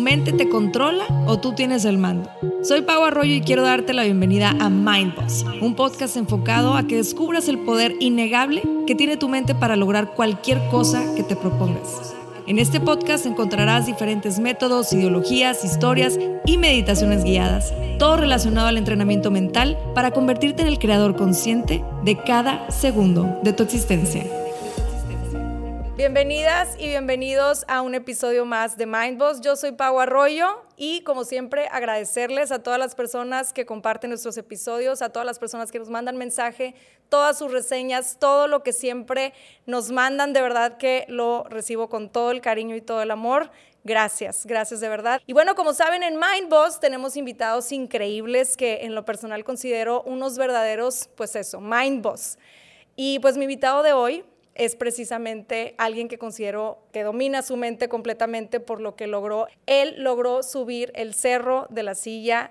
mente te controla o tú tienes el mando. Soy Pau Arroyo y quiero darte la bienvenida a Mind Boss, un podcast enfocado a que descubras el poder innegable que tiene tu mente para lograr cualquier cosa que te propongas. En este podcast encontrarás diferentes métodos, ideologías, historias y meditaciones guiadas, todo relacionado al entrenamiento mental para convertirte en el creador consciente de cada segundo de tu existencia. Bienvenidas y bienvenidos a un episodio más de Mind Boss. Yo soy Pau Arroyo y, como siempre, agradecerles a todas las personas que comparten nuestros episodios, a todas las personas que nos mandan mensaje, todas sus reseñas, todo lo que siempre nos mandan. De verdad que lo recibo con todo el cariño y todo el amor. Gracias de verdad. Y bueno, como saben, en Mind Boss tenemos invitados increíbles que en lo personal considero unos verdaderos, Mind Boss. Y pues mi invitado de hoy es precisamente alguien que considero que domina su mente completamente por lo que logró. Él logró subir el Cerro de la Silla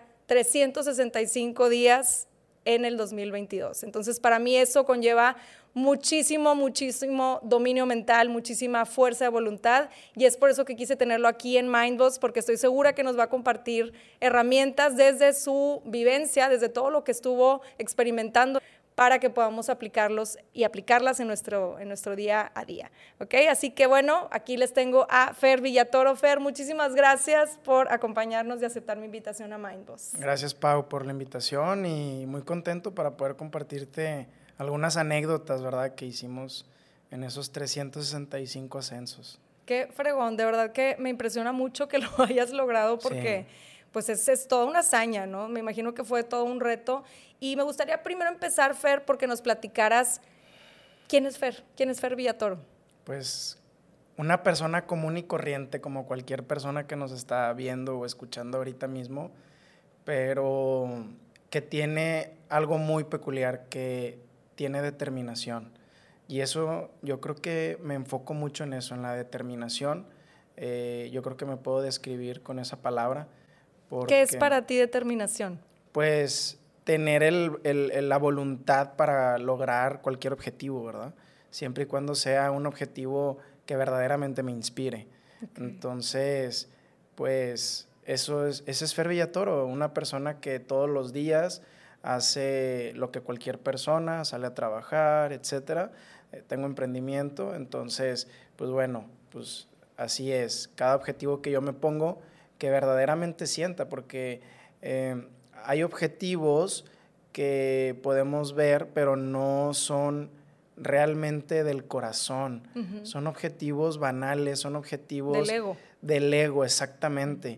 365 días en el 2022. Entonces, para mí eso conlleva muchísimo dominio mental, muchísima fuerza de voluntad, y es por eso que quise tenerlo aquí en Mind Boss, porque estoy segura que nos va a compartir herramientas desde su vivencia, desde todo lo que estuvo experimentando, para que podamos aplicarlos y aplicarlas en nuestro día a día, ¿ok? Así que bueno, aquí les tengo a Fer Villatoro. Fer, muchísimas gracias por acompañarnos y aceptar mi invitación a Mind Boss. Gracias, Pau, por la invitación y muy contento para poder compartirte algunas anécdotas, ¿verdad?, que hicimos en esos 365 ascensos. Qué fregón, de verdad que me impresiona mucho que lo hayas logrado porque pues es toda una hazaña, ¿no? Me imagino que fue todo un reto. Y me gustaría primero empezar, Fer, porque nos platicaras quién es Fer Villatoro. Pues una persona común y corriente, como cualquier persona que nos está viendo o escuchando ahorita mismo, pero que tiene algo muy peculiar, que tiene determinación. Y eso, yo creo que me enfoco mucho en eso, en la determinación. Yo creo que me puedo describir con esa palabra. ¿Qué es para ti determinación? Pues tener la voluntad para lograr cualquier objetivo, ¿verdad? Siempre y cuando sea un objetivo que verdaderamente me inspire. Okay. Entonces, pues ese es Fer Villatoro, una persona que todos los días hace lo que cualquier persona, sale a trabajar, etcétera. Tengo emprendimiento, entonces, pues bueno, pues así es. Cada objetivo que yo me pongo, que verdaderamente sienta, porque hay objetivos que podemos ver, pero no son realmente del corazón. Uh-huh. Son objetivos banales, son objetivos del ego, exactamente.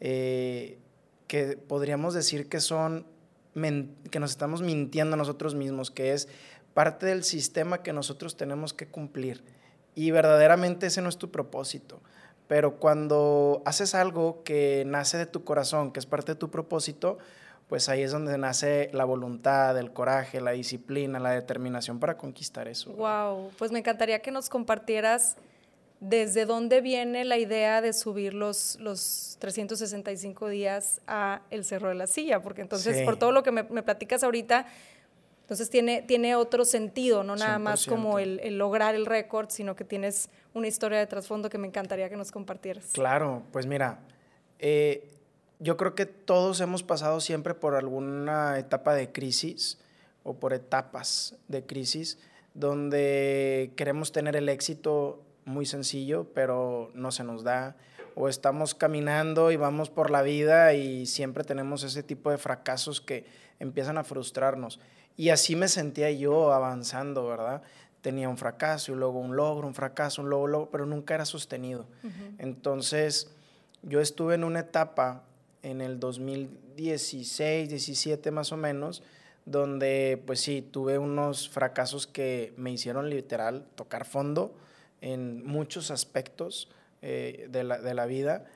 Que podríamos decir que son que nos estamos mintiendo a nosotros mismos, que es parte del sistema que nosotros tenemos que cumplir. Y verdaderamente ese no es tu propósito. Pero cuando haces algo que nace de tu corazón, que es parte de tu propósito, pues ahí es donde nace la voluntad, el coraje, la disciplina, la determinación para conquistar eso. Wow, pues me encantaría que nos compartieras desde dónde viene la idea de subir los 365 días a el Cerro de la Silla, porque entonces por todo lo que me platicas ahorita, entonces tiene otro sentido, no nada 100%. Más como el lograr el récord, sino que tienes una historia de trasfondo que me encantaría que nos compartieras. Claro, pues mira, yo creo que todos hemos pasado siempre por alguna etapa de crisis o por etapas de crisis donde queremos tener el éxito muy sencillo, pero no se nos da, o estamos caminando y vamos por la vida y siempre tenemos ese tipo de fracasos que empiezan a frustrarnos. Y así me sentía yo avanzando, ¿verdad? Tenía un fracaso y luego un logro, un fracaso, un logro, pero nunca era sostenido. Uh-huh. Entonces, yo estuve en una etapa en el 2016, 17 más o menos, donde pues sí, tuve unos fracasos que me hicieron literal tocar fondo en muchos aspectos de la vida,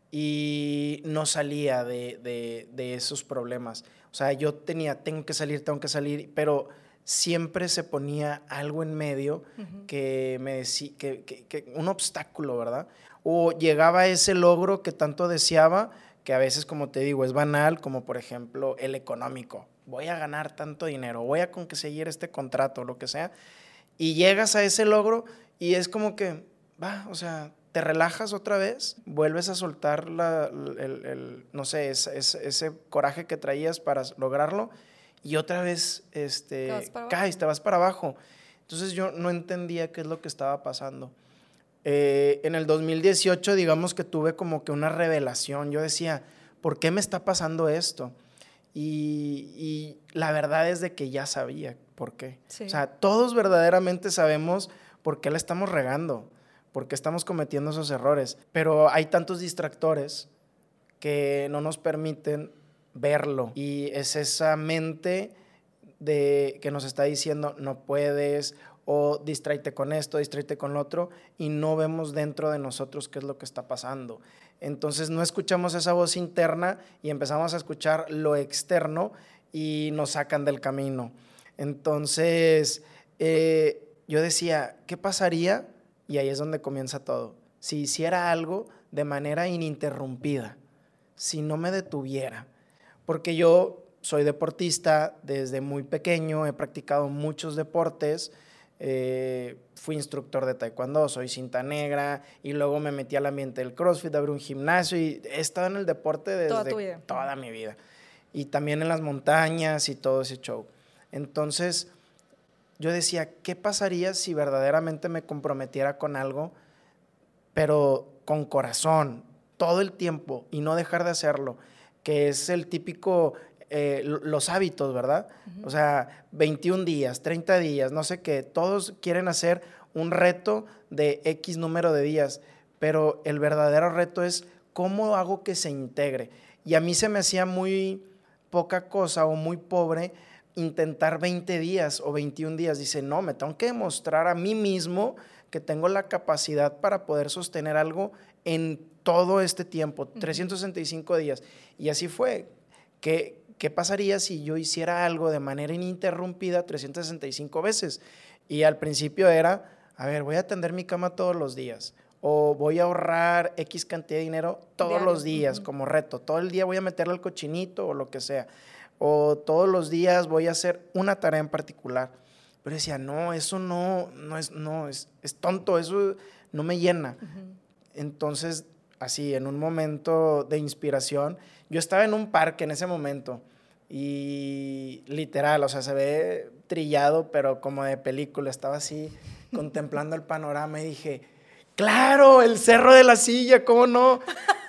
y no salía de esos problemas. O sea, yo tengo que salir, pero siempre se ponía algo en medio. Uh-huh. Que me decía, que un obstáculo, ¿verdad? O llegaba a ese logro que tanto deseaba, que a veces, como te digo, es banal, como por ejemplo el económico. Voy a ganar tanto dinero, voy a conseguir este contrato, lo que sea, y llegas a ese logro y es como que, o sea, te relajas otra vez, vuelves a soltar no sé, ese coraje que traías para lograrlo y otra vez caes, te vas para abajo. Entonces yo no entendía qué es lo que estaba pasando. En el 2018, digamos que tuve como que una revelación. Yo decía, ¿por qué me está pasando esto? Y la verdad es de que ya sabía por qué. Sí. O sea, todos verdaderamente sabemos por qué la estamos regando, por qué estamos cometiendo esos errores. Pero hay tantos distractores que no nos permiten verlo. Y es esa mente que nos está diciendo, no puedes, o distráete con esto, distráete con lo otro, y no vemos dentro de nosotros qué es lo que está pasando. Entonces no escuchamos esa voz interna y empezamos a escuchar lo externo y nos sacan del camino. Entonces yo decía, ¿qué pasaría? Y ahí es donde comienza todo. Si hiciera algo de manera ininterrumpida, si no me detuviera. Porque yo soy deportista desde muy pequeño, he practicado muchos deportes. Fui instructor de taekwondo, soy cinta negra y luego me metí al ambiente del CrossFit, abrí un gimnasio y he estado en el deporte desde toda mi vida y también en las montañas y todo ese show. Entonces yo decía, ¿qué pasaría si verdaderamente me comprometiera con algo, pero con corazón, todo el tiempo y no dejar de hacerlo? Que es el típico... los hábitos, ¿verdad? Uh-huh. O sea, 21 días, 30 días, no sé qué, todos quieren hacer un reto de X número de días, pero el verdadero reto es cómo hago que se integre. Y a mí se me hacía muy poca cosa o muy pobre intentar 20 días o 21 días. Dice, no, me tengo que demostrar a mí mismo que tengo la capacidad para poder sostener algo en todo este tiempo, 365 días. Y así fue. ¿Qué pasaría si yo hiciera algo de manera ininterrumpida 365 veces? Y al principio era, a ver, voy a tender mi cama todos los días o voy a ahorrar X cantidad de dinero todos los días como reto. Todo el día voy a meterle al cochinito o lo que sea. O todos los días voy a hacer una tarea en particular. Pero decía, no, eso no es tonto, eso no me llena. Uh-huh. Entonces, así, en un momento de inspiración, yo estaba en un parque en ese momento y literal, o sea, se ve trillado, pero como de película, estaba así contemplando el panorama y dije, claro, el Cerro de la Silla, ¿cómo no?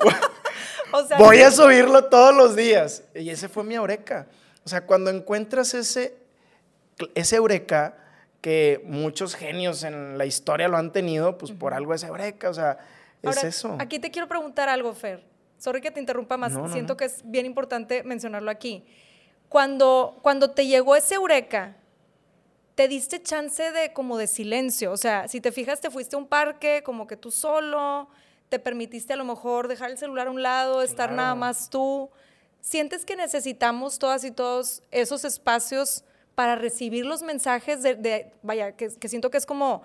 O sea, voy a subirlo todos los días. Y ese fue mi eureka. O sea, cuando encuentras ese eureka, que muchos genios en la historia lo han tenido, pues por algo es eureka, o sea, ahora, es eso. Aquí te quiero preguntar algo, Fer. Sorry que te interrumpa más, siento que es bien importante mencionarlo aquí. Cuando te llegó ese eureka, ¿te diste chance de silencio? O sea, si te fijas, te fuiste a un parque como que tú solo, te permitiste a lo mejor dejar el celular a un lado, estar nada más tú. ¿Sientes que necesitamos todas y todos esos espacios para recibir los mensajes que siento que es como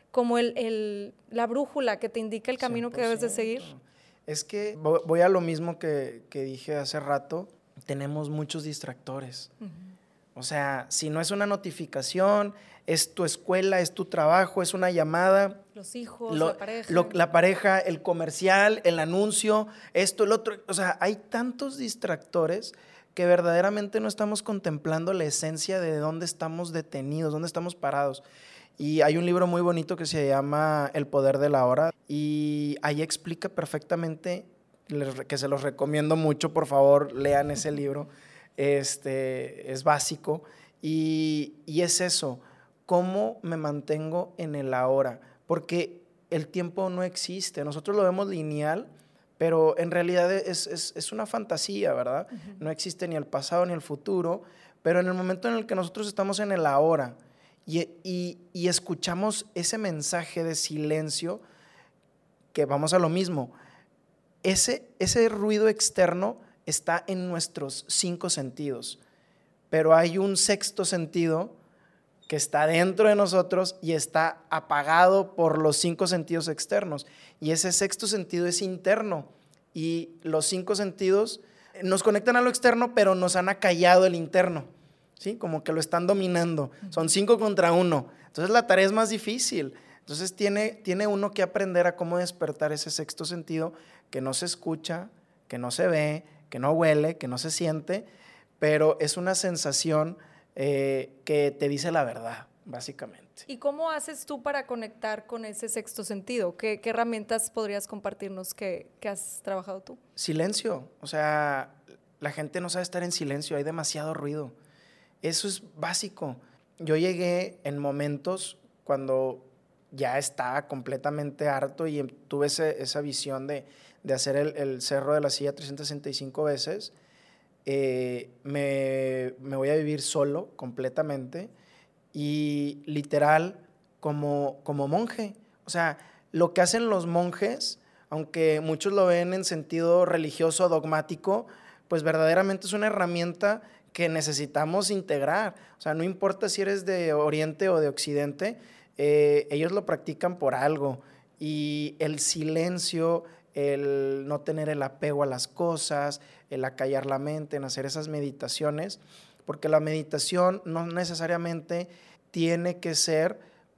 la brújula que te indica el camino 100%. Que debes de seguir? Es que voy a lo mismo que dije hace rato, tenemos muchos distractores. Uh-huh. O sea, si no es una notificación, es tu escuela, es tu trabajo, es una llamada. Los hijos, la pareja. La pareja, el comercial, el anuncio, esto, el otro. O sea, hay tantos distractores que verdaderamente no estamos contemplando la esencia de dónde estamos detenidos, dónde estamos parados. Y hay un libro muy bonito que se llama El poder de la hora y ahí explica perfectamente, que se los recomiendo mucho, por favor, lean ese libro, es básico y es eso, cómo me mantengo en el ahora, porque el tiempo no existe, nosotros lo vemos lineal, pero en realidad es una fantasía, ¿verdad? Uh-huh. No existe ni el pasado ni el futuro, pero en el momento en el que nosotros estamos en el ahora, y escuchamos ese mensaje de silencio, que vamos a lo mismo, ese ruido externo está en nuestros 5 sentidos, pero hay un sexto sentido que está dentro de nosotros y está apagado por los 5 sentidos externos, y ese sexto sentido es interno, y los 5 sentidos nos conectan a lo externo, pero nos han acallado el interno. ¿Sí? Como que lo están dominando. Son 5 contra 1. Entonces la tarea es más difícil. Entonces tiene uno que aprender a cómo despertar ese sexto sentido que no se escucha, que no se ve, que no huele, que no se siente, pero es una sensación que te dice la verdad, básicamente. ¿Y cómo haces tú para conectar con ese sexto sentido? ¿Qué herramientas podrías compartirnos que has trabajado tú? Silencio, o sea, la gente no sabe estar en silencio, hay demasiado ruido. Eso es básico. Yo llegué en momentos cuando ya estaba completamente harto y tuve esa visión de hacer el Cerro de la Silla 365 veces. Me voy a vivir solo completamente y literal como monje. O sea, lo que hacen los monjes, aunque muchos lo ven en sentido religioso, dogmático, pues verdaderamente es una herramienta que necesitamos integrar. O sea, no importa si eres de Oriente o de Occidente, ellos lo practican por algo. Y el silencio, el no tener el apego a las cosas, el acallar la mente, en hacer esas meditaciones, porque la meditación no necesariamente tiene que ser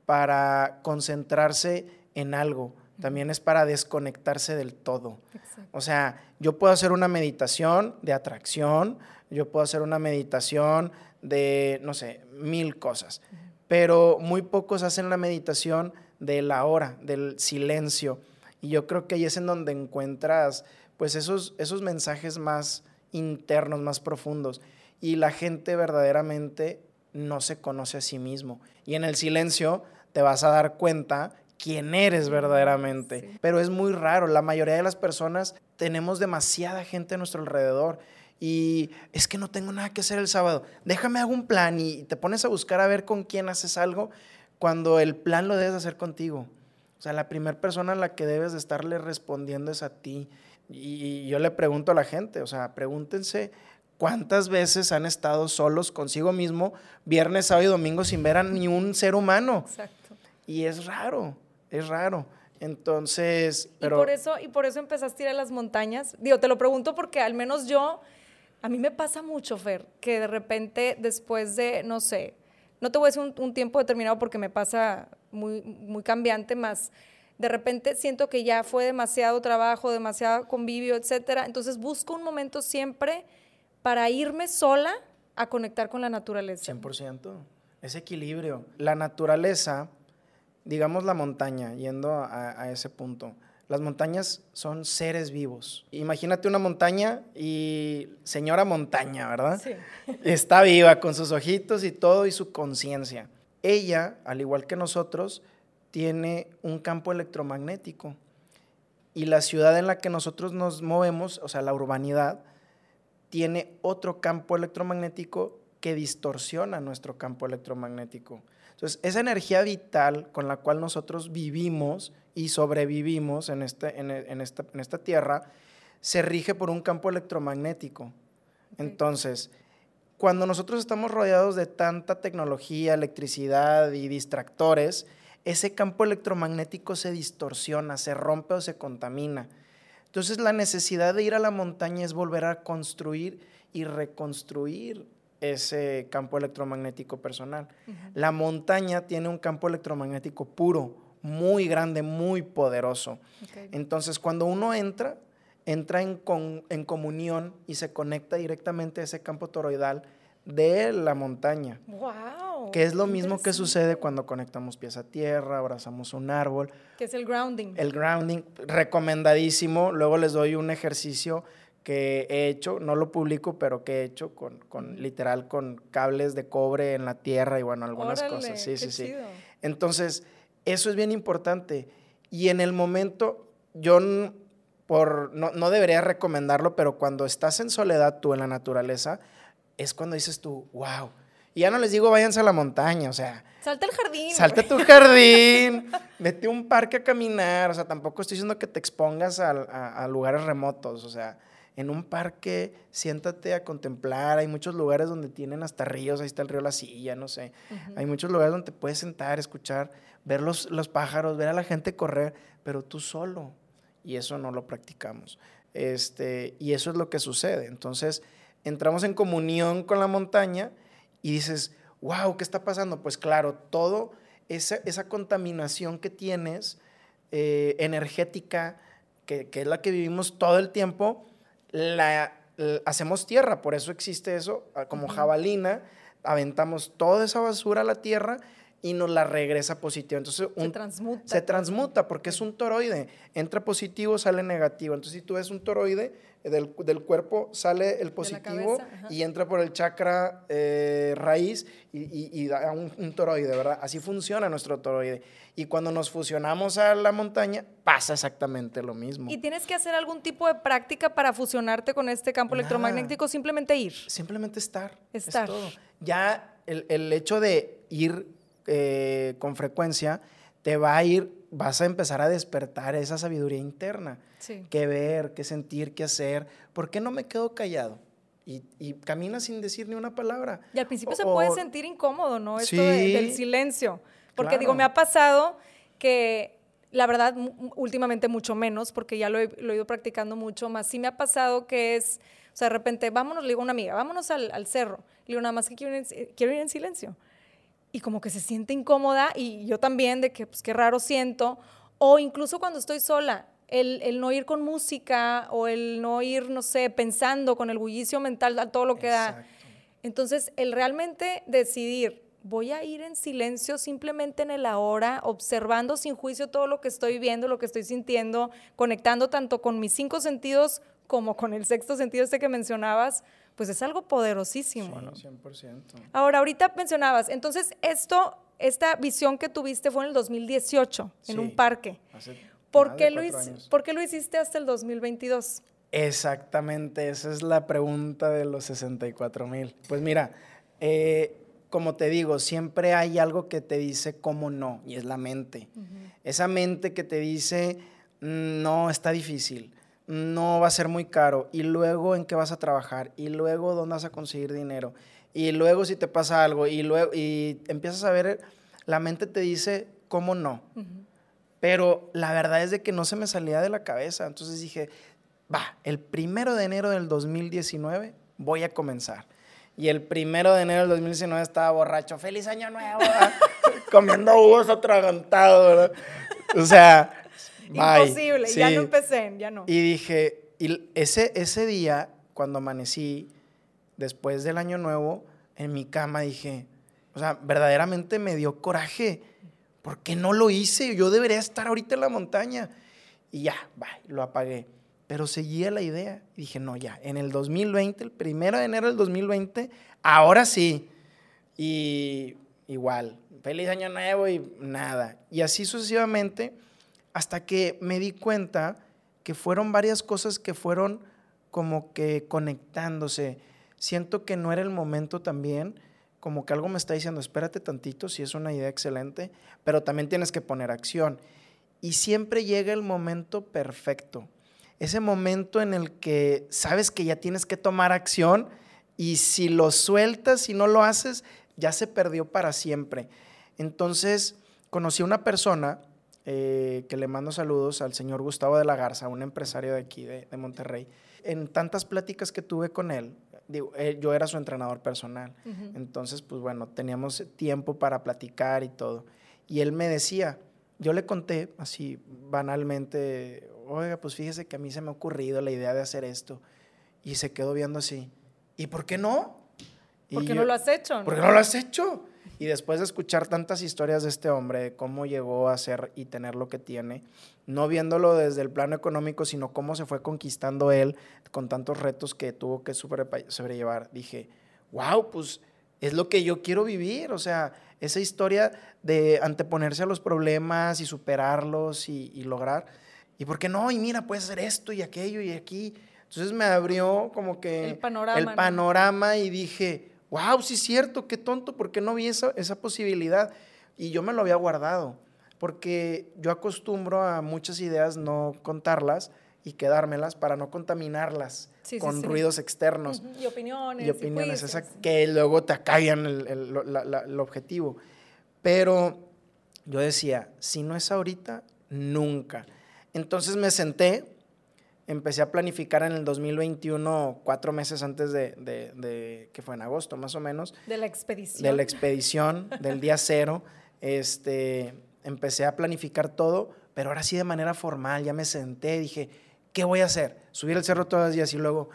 para concentrarse en algo, también es para desconectarse del todo. Exacto. O sea, yo puedo hacer una meditación de atracción, yo puedo hacer una meditación de, no sé, 1000 cosas, pero muy pocos hacen la meditación de la hora, del silencio. Y yo creo que ahí es en donde encuentras pues esos mensajes más internos, más profundos. Y la gente verdaderamente no se conoce a sí mismo. Y en el silencio te vas a dar cuenta quién eres verdaderamente. Sí. Pero es muy raro. La mayoría de las personas tenemos demasiada gente a nuestro alrededor. Y es que no tengo nada que hacer el sábado. Déjame hago un plan y te pones a buscar a ver con quién haces algo cuando el plan lo debes hacer contigo. O sea, la primera persona a la que debes de estarle respondiendo es a ti. Y yo le pregunto a la gente, o sea, pregúntense cuántas veces han estado solos consigo mismo viernes, sábado y domingo sin ver a ni un ser humano. Exacto. Y es raro, es raro. Entonces, pero... ¿Y por eso empezaste a ir a las montañas? Digo, te lo pregunto porque al menos a mí me pasa mucho, Fer, que de repente después de, no sé, no te voy a decir un tiempo determinado porque me pasa muy, muy cambiante, más de repente siento que ya fue demasiado trabajo, demasiado convivio, etcétera. Entonces busco un momento siempre para irme sola a conectar con la naturaleza. 100%, ese equilibrio. La naturaleza, digamos la montaña, yendo a ese punto. Las montañas son seres vivos. Imagínate una montaña y señora montaña, ¿verdad? Sí. Está viva con sus ojitos y todo y su conciencia. Ella, al igual que nosotros, tiene un campo electromagnético. Y la ciudad en la que nosotros nos movemos, o sea, la urbanidad, tiene otro campo electromagnético que distorsiona nuestro campo electromagnético. Entonces, esa energía vital con la cual nosotros vivimos y sobrevivimos en esta tierra, se rige por un campo electromagnético. Okay. Entonces, cuando nosotros estamos rodeados de tanta tecnología, electricidad y distractores, ese campo electromagnético se distorsiona, se rompe o se contamina. Entonces, la necesidad de ir a la montaña es volver a construir y reconstruir ese campo electromagnético personal. Uh-huh. La montaña tiene un campo electromagnético puro, muy grande, muy poderoso. Okay. Entonces, cuando uno entra en comunión y se conecta directamente a ese campo toroidal de la montaña. ¡Wow! Que es lo mismo que sucede cuando conectamos pies a tierra, abrazamos un árbol. Que es el grounding. El grounding, recomendadísimo. Luego les doy un ejercicio que he hecho, no lo publico, pero que he hecho literal con cables de cobre en la tierra y bueno, algunas cosas. Sí, sí, sí. Entonces, eso es bien importante. Y en el momento, yo no debería recomendarlo, pero cuando estás en soledad tú en la naturaleza, es cuando dices tú, wow. Y ya no les digo váyanse a la montaña, o sea. Salta al jardín. Salta a tu jardín, vete a un parque a caminar, o sea, tampoco estoy diciendo que te expongas a lugares remotos, o sea, en un parque siéntate a contemplar, hay muchos lugares donde tienen hasta ríos, ahí está el río La Silla, no sé. Uh-huh. Hay muchos lugares donde te puedes sentar, escuchar, ver los pájaros, ver a la gente correr, pero tú solo, y eso no lo practicamos. Y eso es lo que sucede, entonces entramos en comunión con la montaña y dices, wow, ¿qué está pasando? Pues claro, todo esa contaminación que tienes, energética, que es la que vivimos todo el tiempo, hacemos tierra. Por eso existe eso, como jabalina, aventamos toda esa basura a la tierra y nos la regresa positiva. Entonces, se transmuta porque es un toroide. Entra positivo, sale negativo. Entonces, si tú ves un toroide, del cuerpo sale el positivo y entra por el chakra raíz y da un toroide, ¿verdad? Así funciona nuestro toroide. Y cuando nos fusionamos a la montaña, pasa exactamente lo mismo. ¿Y tienes que hacer algún tipo de práctica para fusionarte con este campo electromagnético? Simplemente ir. Simplemente estar. Estar. Es todo. Ya el hecho de ir con frecuencia vas a empezar a despertar esa sabiduría interna. Sí. Qué ver, qué sentir, qué hacer. ¿Por qué no me quedo callado? Y camina sin decir ni una palabra. Y al principio se puede sentir incómodo, ¿no? Esto sí, del silencio. Porque claro. digo, me ha pasado que, la verdad, últimamente mucho menos, porque ya lo he ido practicando mucho más. Sí me ha pasado que es, o sea, de repente, vámonos, le digo a una amiga, vámonos al cerro. Le digo, nada más que quiero ir en silencio. Y como que se siente incómoda, y yo también, de que, pues, qué raro siento. O incluso cuando estoy sola, el no ir con música, o el no ir, no sé, pensando con el bullicio mental a todo lo que da. Entonces, el realmente decidir, voy a ir en silencio, simplemente en el ahora, observando sin juicio todo lo que estoy viendo, lo que estoy sintiendo, conectando tanto con mis 5 sentidos como con el 6º sentido que mencionabas, pues es algo poderosísimo, sí, ¿no? 100%. Ahora, ahorita mencionabas, entonces esta visión que tuviste fue en el 2018, en un parque. ¿Por qué lo hiciste hasta el 2022? Exactamente, esa es la pregunta de los 64,000. Pues mira, como te digo, siempre hay algo que te dice cómo no, y es la mente. Esa mente que te dice, no, está difícil, no, va a ser muy caro, y luego en qué vas a trabajar, y luego dónde vas a conseguir dinero, y luego si te pasa algo, y empiezas a ver, la mente te dice cómo no. Pero la verdad es de que no se me salía de la cabeza. Entonces dije, el 1 de enero del 2019 voy a comenzar. Y el 1 de enero del 2019 estaba borracho. ¡Feliz Año Nuevo! Comiendo uvas atragantado, ¿verdad? O sea, imposible, sí. Ya no empecé, ya no. Y dije, ese día, cuando amanecí, después del Año Nuevo, en mi cama dije, o sea, verdaderamente me dio coraje. ¿Por qué no lo hice? Yo debería estar ahorita en la montaña. Y ya, lo apagué. Pero seguía la idea. Y dije, no, ya, en el 2020, el 1 de enero del 2020, ahora sí. Y igual, feliz Año Nuevo y nada. Y así sucesivamente, hasta que me di cuenta que fueron varias cosas que fueron como que conectándose. Siento que no era el momento también, como que algo me está diciendo, espérate tantito, si es una idea excelente, pero también tienes que poner acción. Y siempre llega el momento perfecto. Ese momento en el que sabes que ya tienes que tomar acción y si lo sueltas, si no lo haces, ya se perdió para siempre. Entonces, conocí a una persona que le mando saludos al señor Gustavo de la Garza, un empresario de aquí, de Monterrey. En tantas pláticas que tuve con él, yo era su entrenador personal. Entonces, pues bueno, teníamos tiempo para platicar y todo. Y él me decía, yo le conté así banalmente, oiga, pues fíjese que a mí se me ha ocurrido la idea de hacer esto. Y se quedó viendo así, ¿y por qué no? ¿Por qué no lo has hecho? ¿Por qué no lo has hecho? Y después de escuchar tantas historias de este hombre, de cómo llegó a ser y tener lo que tiene, no viéndolo desde el plano económico, sino cómo se fue conquistando él con tantos retos que tuvo que sobrellevar, dije, wow, pues es lo que yo quiero vivir. O sea, esa historia de anteponerse a los problemas y superarlos y lograr. ¿Y por qué no? Y mira, puedes hacer esto y aquello y aquí. Entonces me abrió como que el panorama, ¿no? Y dije, wow, sí es cierto, qué tonto, ¿por qué no vi esa posibilidad? Y yo me lo había guardado, porque yo acostumbro a muchas ideas no contarlas y quedármelas para no contaminarlas con ruidos externos. Y opiniones. Y opiniones, que luego te acallan el objetivo. Pero yo decía, si no es ahorita, nunca. Entonces me senté, empecé a planificar en el 2021, 4 meses antes que fue en agosto más o menos. De la expedición. De la expedición, del día 0. empecé a planificar todo, pero ahora sí de manera formal, ya me senté, dije, ¿qué voy a hacer? Subir el cerro todos los días y luego,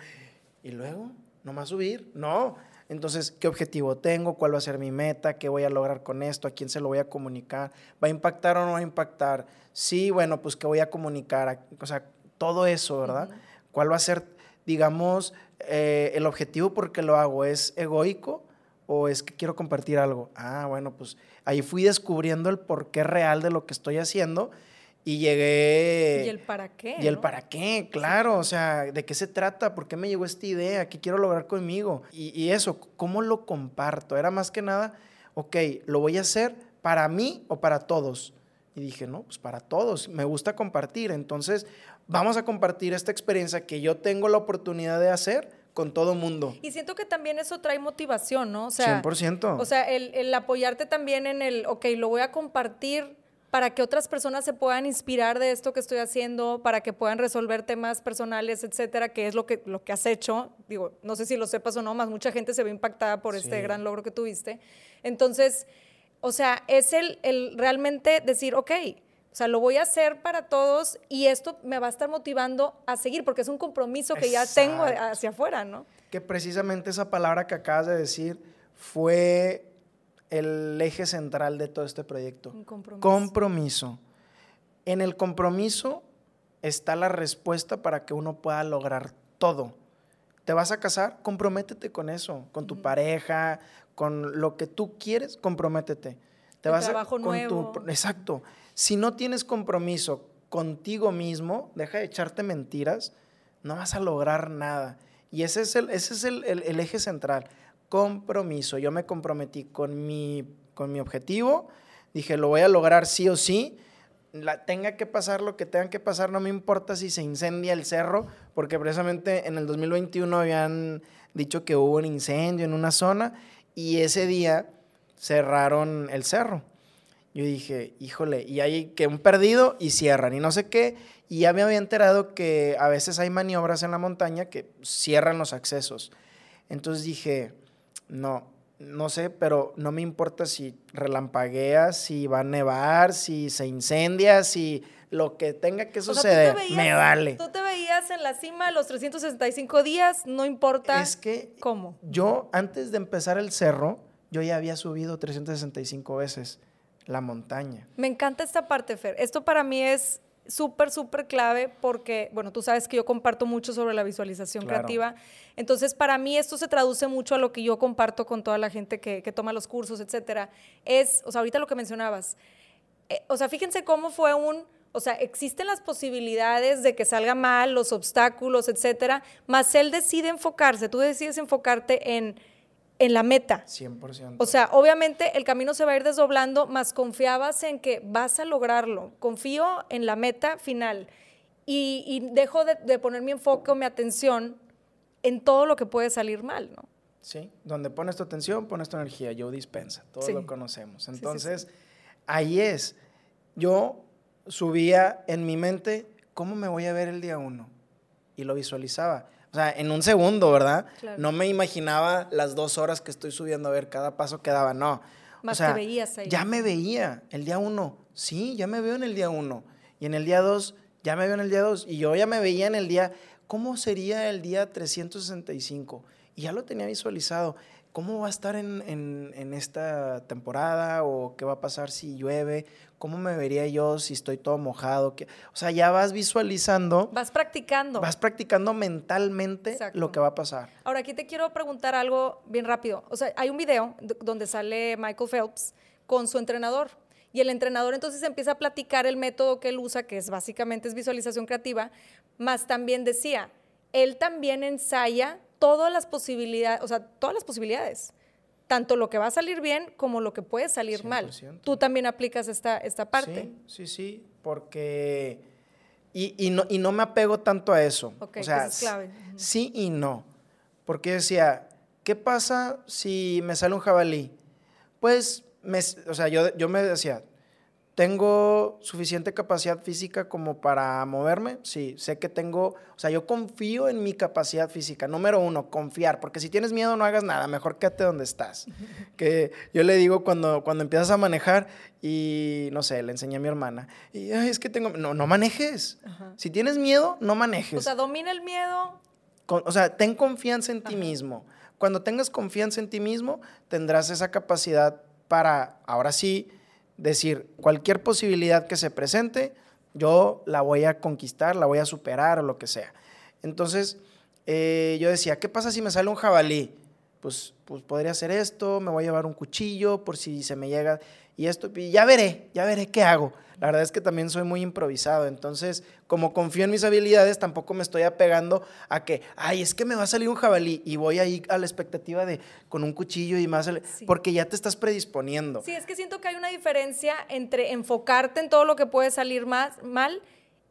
¿nomás subir? No. Entonces, ¿qué objetivo tengo? ¿Cuál va a ser mi meta? ¿Qué voy a lograr con esto? ¿A quién se lo voy a comunicar? ¿Va a impactar o no va a impactar? Sí, bueno, pues ¿qué voy a comunicar? O sea, todo eso, ¿verdad? ¿Cuál va a ser, digamos, el objetivo por qué lo hago? ¿Es egoico o es que quiero compartir algo? Ah, bueno, pues ahí fui descubriendo el porqué real de lo que estoy haciendo y llegué... ¿Y el para qué? Y el para qué, claro, o sea, ¿de qué se trata? ¿Por qué me llegó esta idea? ¿Qué quiero lograr conmigo? Y eso, ¿cómo lo comparto? Era más que nada, ok, ¿lo voy a hacer para mí o para todos? Y dije, no, pues para todos, me gusta compartir, entonces vamos a compartir esta experiencia que yo tengo la oportunidad de hacer con todo mundo. Y siento que también eso trae motivación, ¿no? O sea, 100%. O sea, el apoyarte también en el, ok, lo voy a compartir para que otras personas se puedan inspirar de esto que estoy haciendo, para que puedan resolver temas personales, etcétera, que es lo que has hecho. Digo, no sé si lo sepas o no, más mucha gente se ve impactada por este gran logro que tuviste. Entonces, o sea, es el realmente decir, ok, o sea, lo voy a hacer para todos y esto me va a estar motivando a seguir, porque es un compromiso que ya tengo hacia afuera, ¿no? Que precisamente esa palabra que acabas de decir fue el eje central de todo este proyecto. Un compromiso. Compromiso. En el compromiso está la respuesta para que uno pueda lograr todo. ¿Te vas a casar? Comprométete con eso, con tu pareja, con lo que tú quieres, comprométete. Trabajo nuevo. Exacto. Si no tienes compromiso contigo mismo, deja de echarte mentiras, no vas a lograr nada. Y ese es el eje central. Compromiso. Yo me comprometí con mi objetivo, dije, lo voy a lograr sí o sí, tenga que pasar lo que tenga que pasar, no me importa si se incendia el cerro, porque precisamente en el 2021 habían dicho que hubo un incendio en una zona y ese día cerraron el cerro. Yo dije, híjole, y hay que un perdido y cierran y no sé qué, y ya me había enterado que a veces hay maniobras en la montaña que cierran los accesos. Entonces dije, no sé, pero no me importa si relampaguea, si va a nevar, si se incendia, si lo que tenga que suceder, me vale. Tú te veías en la cima los 365 días, no importa cómo. Yo, antes de empezar el cerro, yo ya había subido 365 veces la montaña. Me encanta esta parte, Fer. Esto para mí es súper, súper clave porque, bueno, tú sabes que yo comparto mucho sobre la visualización creativa. Entonces, para mí esto se traduce mucho a lo que yo comparto con toda la gente que toma los cursos, etcétera. O sea, ahorita lo que mencionabas. O sea, fíjense cómo fue o sea, existen las posibilidades de que salga mal, los obstáculos, etcétera, mas él decide enfocarse, tú decides enfocarte en la meta. 100%. O sea, obviamente el camino se va a ir desdoblando, más confiabas en que vas a lograrlo. Confío en la meta final y dejo de poner mi enfoque o mi atención en todo lo que puede salir mal, ¿no? Sí, donde pones tu atención, pones tu energía. Joe Dispenza, todos lo conocemos. Entonces, sí. Ahí es. Yo subía en mi mente, ¿cómo me voy a ver el día 1? Y lo visualizaba. O sea, en un segundo, ¿verdad? Claro. No me imaginaba las 2 horas que estoy subiendo a ver cada paso que daba, no. Más te veías ahí. Ya me veía el día 1. Sí, ya me veo en el día 1. Y en el día 2, ya me veo en el día 2. Y yo ya me veía en el día, ¿cómo sería el día 365? Y ya lo tenía visualizado. ¿Cómo va a estar en esta temporada? ¿O qué va a pasar si llueve? ¿Cómo me vería yo si estoy todo mojado? O sea, ya vas visualizando. Vas practicando. Vas practicando mentalmente lo que va a pasar. Ahora, aquí te quiero preguntar algo bien rápido. O sea, hay un video donde sale Michael Phelps con su entrenador. Y el entrenador entonces empieza a platicar el método que él usa, que es básicamente es visualización creativa, más también decía, él también ensaya todas las posibilidades, o sea, todas las posibilidades, tanto lo que va a salir bien como lo que puede salir 100%. Mal. Tú también aplicas esta parte. Sí, porque y no me apego tanto a eso. Okay, o sea, es clave. Sí y no, porque decía, ¿qué pasa si me sale un jabalí? Pues, o sea, yo me decía, ¿Tengo suficiente capacidad física como para moverme? Sí, sé que tengo, o sea, yo confío en mi capacidad física. Número 1, confiar, porque si tienes miedo no hagas nada, mejor quédate donde estás. Que yo le digo cuando empiezas a manejar y, no sé, le enseñé a mi hermana, y "Ay, es que tengo, no manejes. Ajá. Si tienes miedo, no O manejes. sea, domina el miedo. O sea, ten confianza en ti Ajá. mismo. Cuando tengas confianza en ti mismo, tendrás esa capacidad para, ahora sí, decir, cualquier posibilidad que se presente, yo la voy a conquistar, la voy a superar o lo que sea. Entonces, yo decía, ¿qué pasa si me sale un jabalí? Pues podría hacer esto, me voy a llevar un cuchillo por si se me llega y esto, y ya veré qué hago. La verdad es que también soy muy improvisado, entonces, como confío en mis habilidades, tampoco me estoy apegando a que, ay, es que me va a salir un jabalí y voy ahí a la expectativa de con un cuchillo y más, Sí. porque ya te estás predisponiendo. Sí, es que siento que hay una diferencia entre enfocarte en todo lo que puede salir mal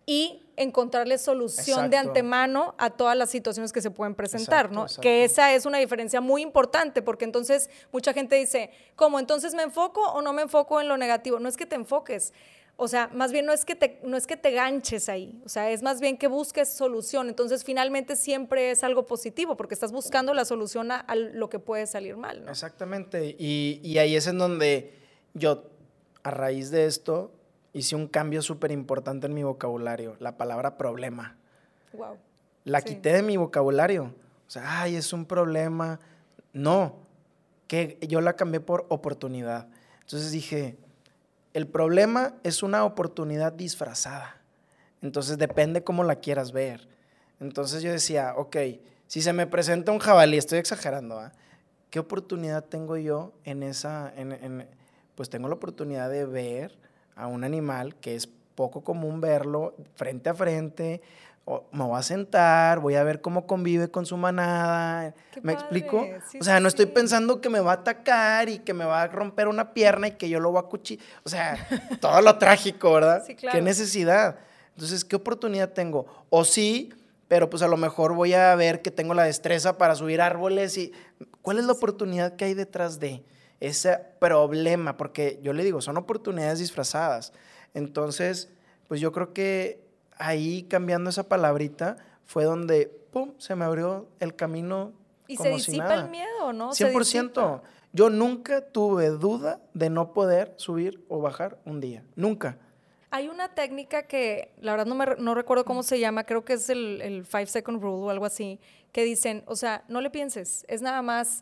y encontrarle solución de Exacto. antemano a todas las situaciones que se pueden presentar, Exacto, ¿no? exacto. Que esa es una diferencia muy importante, porque entonces mucha gente dice, ¿cómo? ¿Entonces me enfoco o no me enfoco en lo negativo? No es que te enfoques, o sea, más bien no es que te ganches ahí, o sea, es más bien que busques solución. Entonces, finalmente siempre es algo positivo, porque estás buscando la solución a lo que puede salir mal, ¿no? Exactamente, y ahí es en donde yo, a raíz de esto, hice un cambio súper importante en mi vocabulario, la palabra problema. Wow. La Sí. quité de mi vocabulario. O sea, ay, es un problema. No, que yo la cambié por oportunidad. Entonces dije, el problema es una oportunidad disfrazada. Entonces depende cómo la quieras ver. Entonces yo decía, ok, si se me presenta un jabalí, estoy exagerando, ¿eh? ¿Qué oportunidad tengo yo en esa? Pues tengo la oportunidad de ver a un animal que es poco común verlo frente a frente. Me voy a sentar, voy a ver cómo convive con su manada. Qué ¿Me padre. explico? Sí, O sea, sí, no estoy sí. pensando que me va a atacar y que me va a romper una pierna y que yo lo voy a cuchillar. O sea, todo lo trágico, ¿verdad? Sí, claro. ¿Qué necesidad? Entonces, ¿qué oportunidad tengo? O sí, pero pues a lo mejor voy a ver que tengo la destreza para subir árboles y ¿cuál es la oportunidad que hay detrás de ese problema? Porque yo le digo, son oportunidades disfrazadas. Entonces, pues yo creo que ahí cambiando esa palabrita fue donde, pum, se me abrió el camino Y se como si disipa nada. el miedo, ¿no? 100%. Yo nunca tuve duda de no poder subir o bajar un día. Nunca. Hay una técnica que, la verdad no recuerdo cómo se llama, creo que es el 5-second rule o algo así, que dicen, o sea, no le pienses, es nada más,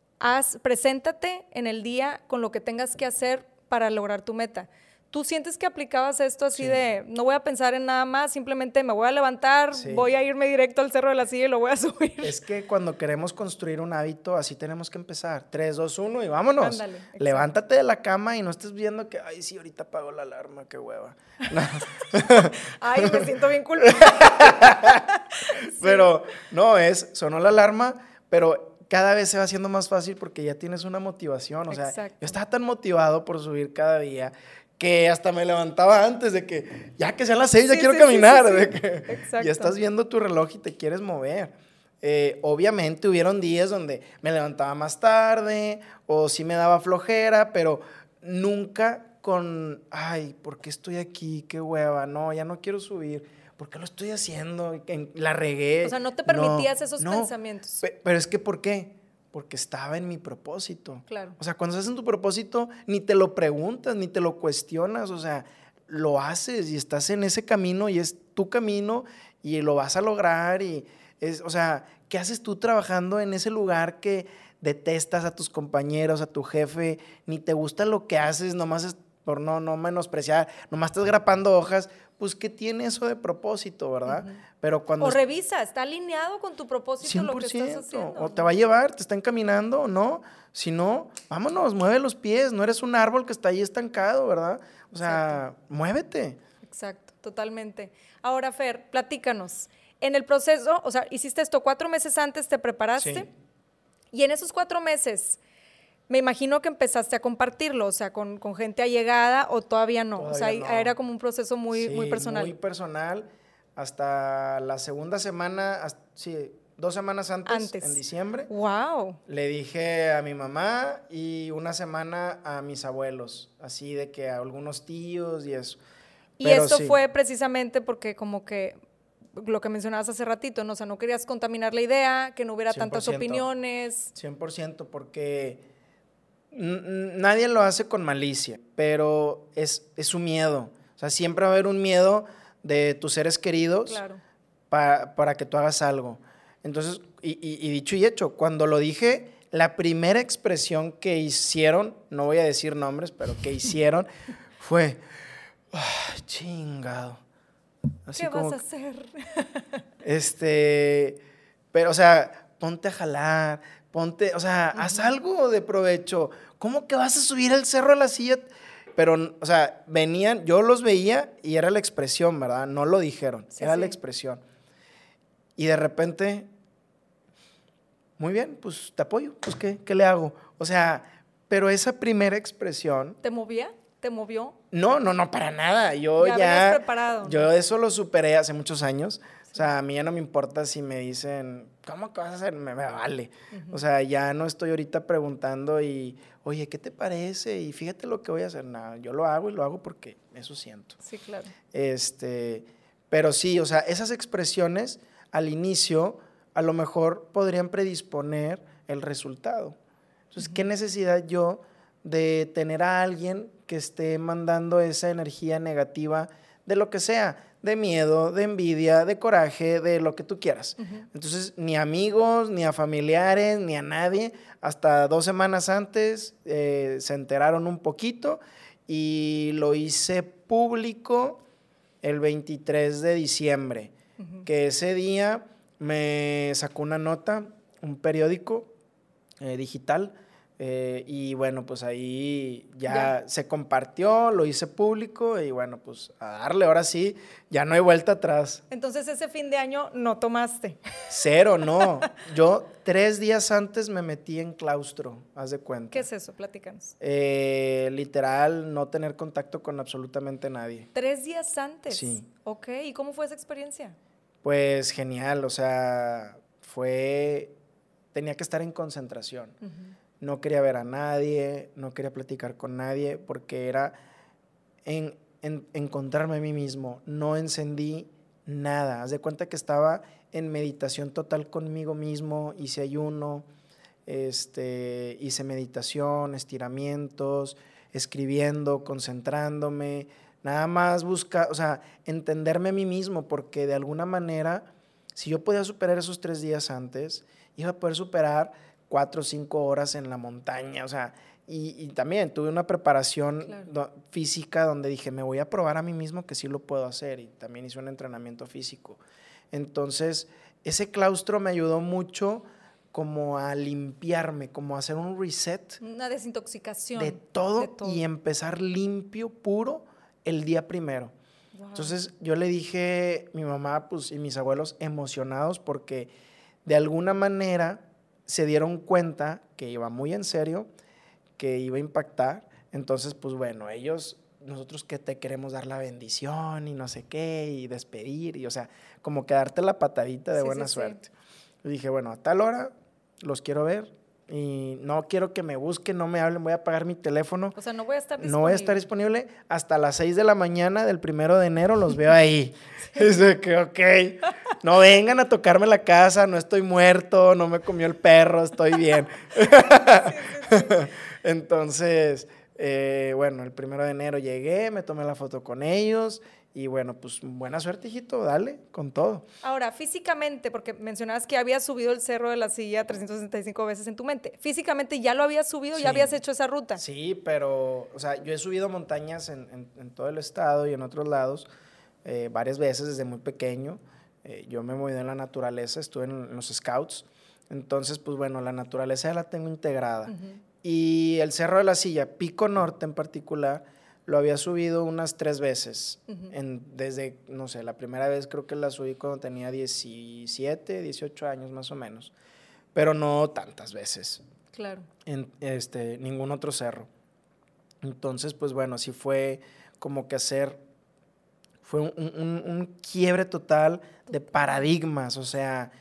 preséntate en el día con lo que tengas que hacer para lograr tu meta. ¿Tú sientes que aplicabas esto así Sí. de, no voy a pensar en nada más, simplemente me voy a levantar, Sí. voy a irme directo al Cerro de la Silla y lo voy a subir? Es que cuando queremos construir un hábito, así tenemos que empezar. 3, 2, 1 y vámonos. Ándale, exacto. Levántate de la cama y no estés viendo que, ay, sí, ahorita apago la alarma, qué hueva. No. Ay, me siento bien culpable. Pero, no, sonó la alarma, pero cada vez se va haciendo más fácil porque ya tienes una motivación. O sea, Exacto. yo estaba tan motivado por subir cada día que hasta me levantaba antes de que, ya que sean las 6, ya Sí, quiero sí, caminar. sí, sí, De sí. que Exacto. ya estás viendo tu reloj y te quieres mover. Obviamente hubieron días donde me levantaba más tarde o sí me daba flojera, pero nunca con, ay, ¿por qué estoy aquí? Qué hueva, no, ya no quiero subir. ¿Por qué lo estoy haciendo? La regué. O sea, no te permitías esos pensamientos. Pero es que, ¿por qué? Porque estaba en mi propósito. Claro. O sea, cuando estás en tu propósito, ni te lo preguntas, ni te lo cuestionas, o sea, lo haces y estás en ese camino y es tu camino y lo vas a lograr o sea, ¿qué haces tú trabajando en ese lugar que detestas a tus compañeros, a tu jefe, ni te gusta lo que haces, nomás es por no menospreciar, nomás estás grapando hojas? Pues, ¿qué tiene eso de propósito, verdad? Uh-huh. Pero cuando O revisa, ¿está alineado con tu propósito 100%, lo que estás haciendo? o te va a llevar, te está encaminando o no. Si no, vámonos, mueve los pies, no eres un árbol que está ahí estancado, ¿verdad? O sea, muévete. Exacto, totalmente. Ahora, Fer, platícanos. En el proceso, o sea, hiciste esto 4 meses antes, te preparaste, Sí. y en esos 4 meses, me imagino que empezaste a compartirlo, o sea, con gente allegada o todavía no. Todavía o sea, no. era como un proceso muy, Sí, muy personal. muy personal. Hasta la segunda semana, sí, 2 semanas antes, en diciembre. ¡Wow! Le dije a mi mamá y una semana a mis abuelos, así de que a algunos tíos y eso. Y Pero esto sí, fue precisamente porque como que lo que mencionabas hace ratito, ¿no? O sea, no querías contaminar la idea, que no hubiera tantas 100%, opiniones. 100%, porque nadie lo hace con malicia, pero es su miedo. O sea, siempre va a haber un miedo de tus seres queridos, Claro. para que tú hagas algo. Entonces, y dicho y hecho, cuando lo dije, la primera expresión que hicieron, no voy a decir nombres, pero que hicieron, fue, "Ay, chingado". Así ¿Qué como, vas a hacer? pero, o sea, ponte a jalar, o sea, haz algo de provecho. ¿Cómo que vas a subir el cerro a la silla? Pero, o sea, venían, yo los veía y era la expresión, ¿verdad? No lo dijeron, Sí, era sí. la expresión. Y de repente, muy bien, pues te apoyo, pues ¿qué le hago? O sea, pero esa primera expresión, ¿Te movía? ¿Te movió? no, para nada. Ya venías preparado, ¿no? Yo eso lo superé hace muchos años. Sí. O sea, a mí ya no me importa si me dicen, ¿cómo que vas a hacer? Me vale. O sea, ya no estoy ahorita preguntando y, oye, ¿qué te parece? Y fíjate lo que voy a hacer. Nada, yo lo hago y lo hago porque eso siento. Sí, claro. Pero sí, o sea, esas expresiones al inicio a lo mejor podrían predisponer el resultado. Entonces, ¿qué necesidad yo de tener a alguien que esté mandando esa energía negativa de lo que sea, de miedo, de envidia, de coraje, de lo que tú quieras? Entonces, ni amigos, ni a familiares, ni a nadie, hasta 2 semanas antes se enteraron un poquito y lo hice público el 23 de diciembre, que ese día me sacó una nota, un periódico digital, y bueno, pues ahí ya se compartió, lo hice público y bueno, pues a darle, ahora sí, ya no hay vuelta atrás. Entonces ese fin de año no tomaste. 0, no. Yo 3 días antes me metí en claustro, haz de cuenta. ¿Qué es eso? Platícanos. Literal, no tener contacto con absolutamente nadie. 3 días antes. Sí. Ok, ¿y cómo fue esa experiencia? Pues genial, o sea, tenía que estar en concentración. No quería ver a nadie, no quería platicar con nadie, porque era encontrarme a mí mismo. No encendí nada. Haz de cuenta que estaba en meditación total conmigo mismo, hice ayuno, hice meditación, estiramientos, escribiendo, concentrándome, nada más o sea, entenderme a mí mismo, porque de alguna manera, si yo podía superar esos 3 días antes, iba a poder superar 4 o 5 horas en la montaña, o sea, y también tuve una preparación física donde dije, me voy a probar a mí mismo que sí lo puedo hacer, y también hice un entrenamiento físico. Entonces, ese claustro me ayudó mucho como a limpiarme, como a hacer un reset. Una desintoxicación. De todo y empezar limpio, puro, el día primero. Wow. Entonces, yo le dije, mi mamá pues, y mis abuelos emocionados porque de alguna manera se dieron cuenta que iba muy en serio, que iba a impactar. Entonces, pues bueno, nosotros que te queremos dar la bendición y no sé qué, y despedir, y o sea, como que darte la patadita de buena suerte. Yo dije, bueno, a tal hora los quiero ver y no quiero que me busquen, no me hablen, voy a apagar mi teléfono. O sea, no voy a estar disponible. No voy a estar disponible hasta las 6 de la mañana del 1 de enero, los veo ahí. Dice que, ok, no vengan a tocarme la casa, no estoy muerto, no me comió el perro, estoy bien. Entonces, bueno, el 1 de enero llegué, me tomé la foto con ellos y bueno, pues buena suerte, hijito, dale, con todo. Ahora, físicamente, porque mencionabas que habías subido el Cerro de la Silla 365 veces en tu mente, ¿físicamente ya lo habías subido? Sí. ¿Ya habías hecho esa ruta? Sí, pero, o sea, yo he subido montañas en todo el estado y en otros lados varias veces desde muy pequeño. Yo me moví en la naturaleza, estuve en los scouts, entonces, pues bueno, la naturaleza ya la tengo integrada. Y el Cerro de la Silla, Pico Norte en particular, lo había subido unas 3 veces, desde, no sé, la primera vez creo que la subí cuando tenía 17, 18 años más o menos, pero no tantas veces. Claro. En ningún otro cerro. Entonces, pues bueno, sí fue como que fue un quiebre total de paradigmas, o sea,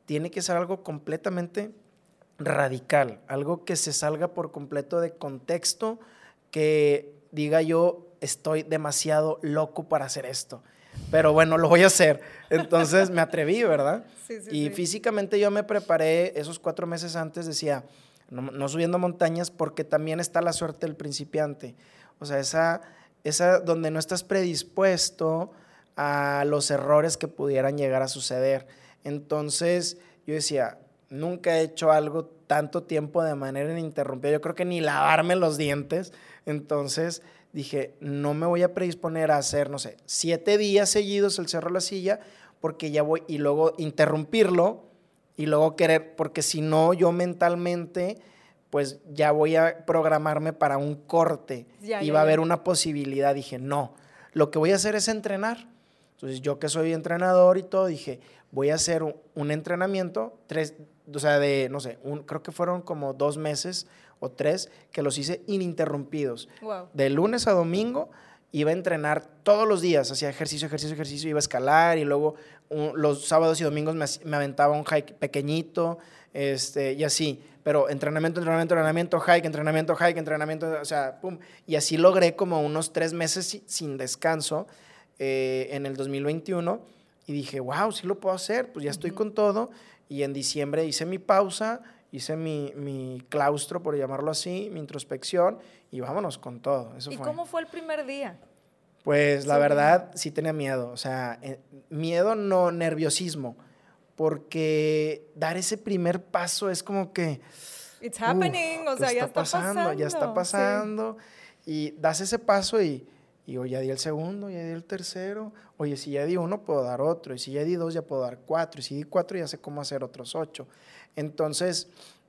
tiene que ser algo completamente radical, algo que se salga por completo de contexto, que diga yo estoy demasiado loco para hacer esto, pero bueno, lo voy a hacer. Entonces me atreví, ¿verdad? Sí, sí, Y sí. físicamente yo me preparé esos 4 meses antes, decía, no subiendo montañas, porque también está la suerte del principiante. O sea, esa donde no estás predispuesto a los errores que pudieran llegar a suceder. Entonces yo decía, nunca he hecho algo tanto tiempo de manera ininterrumpida. Yo creo que ni lavarme los dientes. Entonces dije, no me voy a predisponer a hacer, no sé, 7 días seguidos el Cerro de la Silla, porque ya voy, y luego interrumpirlo, y luego querer, porque si no, yo mentalmente, pues ya voy a programarme para un corte, y va a haber una posibilidad. Dije, no, lo que voy a hacer es entrenar. Entonces, yo que soy entrenador y todo, dije, voy a hacer un entrenamiento, o sea, no sé, creo que fueron como 2 meses o 3 que los hice ininterrumpidos. Wow. De lunes a domingo iba a entrenar todos los días, hacía ejercicio, iba a escalar, y luego los sábados y domingos me aventaba un hike pequeñito, y así. Pero entrenamiento, hike, o sea, pum. Y así logré como unos 3 meses sin descanso en el 2021, y dije, wow, sí lo puedo hacer, pues ya estoy con todo. Y en diciembre hice mi pausa, hice mi claustro, por llamarlo así, mi introspección, y vámonos con todo. Eso ¿Y fue. cómo fue el primer día? Pues la verdad sí tenía miedo, o sea, miedo, no, nerviosismo, porque dar ese primer paso es como que It's happening, o sea, ya está pasando. Ya está pasando, sí. Y das ese paso y oye, ya di el segundo, ya di el tercero, oye, si ya di uno puedo dar otro, y si ya di 2 ya puedo dar 4, y si di 4 ya sé cómo hacer otros 8. Entonces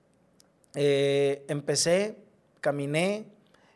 empecé, caminé,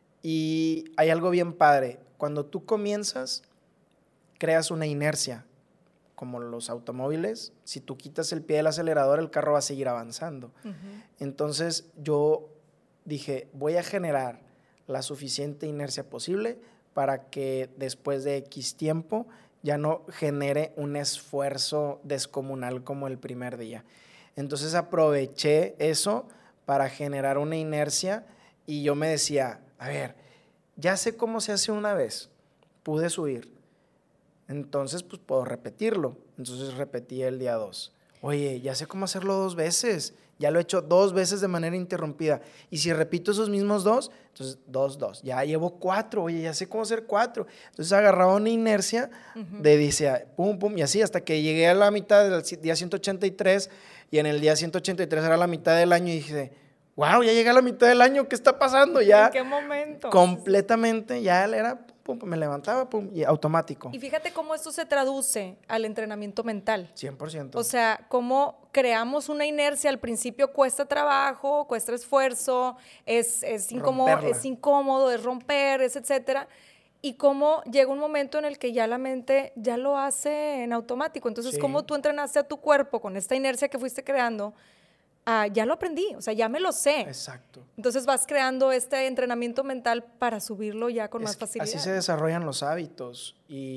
y hay algo bien padre. Cuando tú comienzas, creas una inercia, como los automóviles. Si tú quitas el pie del acelerador, el carro va a seguir avanzando. Entonces yo dije, voy a generar la suficiente inercia posible para que después de X tiempo ya no genere un esfuerzo descomunal como el primer día. Entonces aproveché eso para generar una inercia, y yo me decía, a ver, ya sé cómo se hace una vez, pude subir, entonces pues puedo repetirlo. Entonces repetí el día 2. Oye, ya sé cómo hacerlo 2 veces, ya lo he hecho 2 veces de manera interrumpida, y si repito esos mismos 2, entonces 2, ya llevo 4, oye, ya sé cómo hacer 4. Entonces agarraba una inercia dice, pum, pum, y así hasta que llegué a la mitad del día 183, y en el día 183 era la mitad del año, y dije, wow, ya llegué a la mitad del año, ¿qué está pasando? Ya, ¿en qué momento? completamente, ya era, pum, me levantaba, pum, y automático. Y fíjate cómo esto se traduce al entrenamiento mental. 100%. O sea, cómo creamos una inercia, al principio cuesta trabajo, cuesta esfuerzo, es incómodo, es romper, es etcétera. Y cómo llega un momento en el que ya la mente ya lo hace en automático. Entonces, Sí. cómo tú entrenaste a tu cuerpo con esta inercia que fuiste creando, ya lo aprendí, o sea, ya me lo sé. Exacto. Entonces vas creando este entrenamiento mental para subirlo ya con más facilidad. Así se desarrollan los hábitos,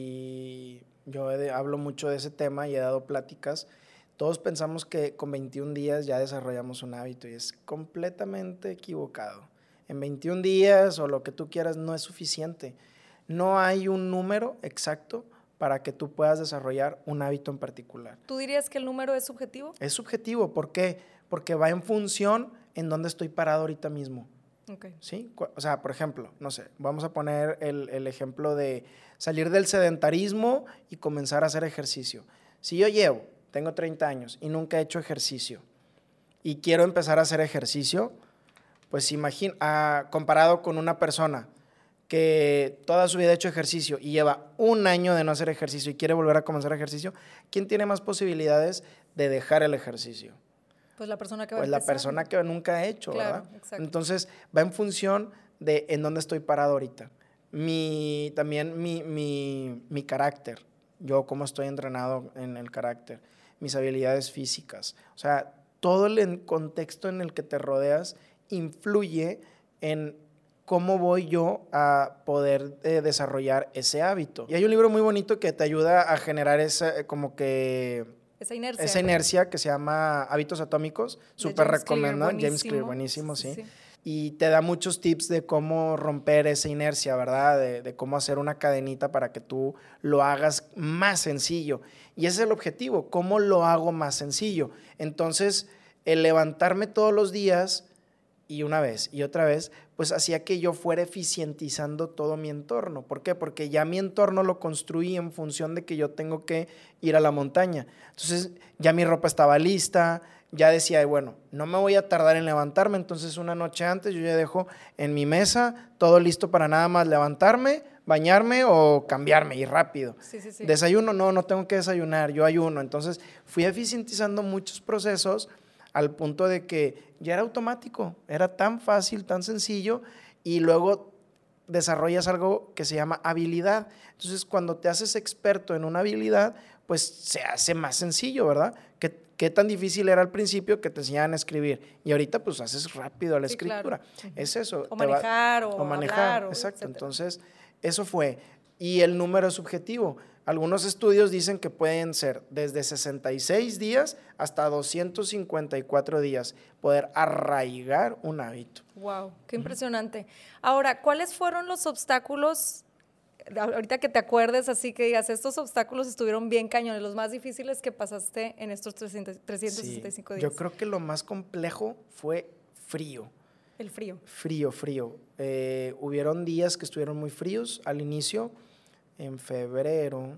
y yo hablo mucho de ese tema y he dado pláticas. Todos pensamos que con 21 días ya desarrollamos un hábito, y es completamente equivocado. En 21 días o lo que tú quieras no es suficiente. No hay un número exacto para que tú puedas desarrollar un hábito en particular. ¿Tú dirías que el número es subjetivo? Es subjetivo, ¿por qué? Porque va en función en dónde estoy parado ahorita mismo. Okay. ¿Sí? O sea, por ejemplo, no sé, vamos a poner el ejemplo de salir del sedentarismo y comenzar a hacer ejercicio. Si yo tengo 30 años y nunca he hecho ejercicio, y quiero empezar a hacer ejercicio, pues comparado con una persona que toda su vida ha hecho ejercicio y lleva 1 año de no hacer ejercicio y quiere volver a comenzar ejercicio, ¿quién tiene más posibilidades de dejar el ejercicio? Pues la persona que va Pues la persona que nunca ha hecho, claro, ¿verdad? Exacto. Entonces va en función de en dónde estoy parado ahorita. También mi carácter, yo cómo estoy entrenado en el carácter, mis habilidades físicas. O sea, todo el contexto en el que te rodeas influye en cómo voy yo a poder desarrollar ese hábito. Y hay un libro muy bonito que te ayuda a generar como que esa inercia que se llama Hábitos Atómicos, súper recomiendo, James Clear, buenísimo, sí. Y te da muchos tips de cómo romper esa inercia, ¿verdad? De cómo hacer una cadenita para que tú lo hagas más sencillo. Y ese es el objetivo, ¿cómo lo hago más sencillo? Entonces, el levantarme todos los días y una vez y otra vez, pues hacía que yo fuera eficientizando todo mi entorno. ¿Por qué? Porque ya mi entorno lo construí en función de que yo tengo que ir a la montaña. Entonces, ya mi ropa estaba lista, ya decía, bueno, no me voy a tardar en levantarme, entonces una noche antes yo ya dejo en mi mesa todo listo para nada más levantarme, bañarme o cambiarme y rápido. Sí. Desayuno, no tengo que desayunar, yo ayuno. Entonces fui eficientizando muchos procesos al punto de que ya era automático, era tan fácil, tan sencillo, y luego desarrollas algo que se llama habilidad. Entonces, cuando te haces experto en una habilidad, pues se hace más sencillo, ¿verdad? ¿Qué tan difícil era al principio que te enseñaban a escribir? Y ahorita pues haces rápido la escritura. Claro. Es eso. O manejar, o hablar. Exacto. Etcétera. Entonces, eso fue. Y el número es subjetivo. Algunos estudios dicen que pueden ser desde 66 días hasta 254 días poder arraigar un hábito. Wow, qué impresionante. Ahora, ¿cuáles fueron los obstáculos, ahorita que te acuerdes, así que digas, estos obstáculos estuvieron bien cañones, los más difíciles que pasaste en estos 365 días? Yo creo que lo más complejo fue frío. El frío. Frío. Hubieron días que estuvieron muy fríos al inicio. En febrero,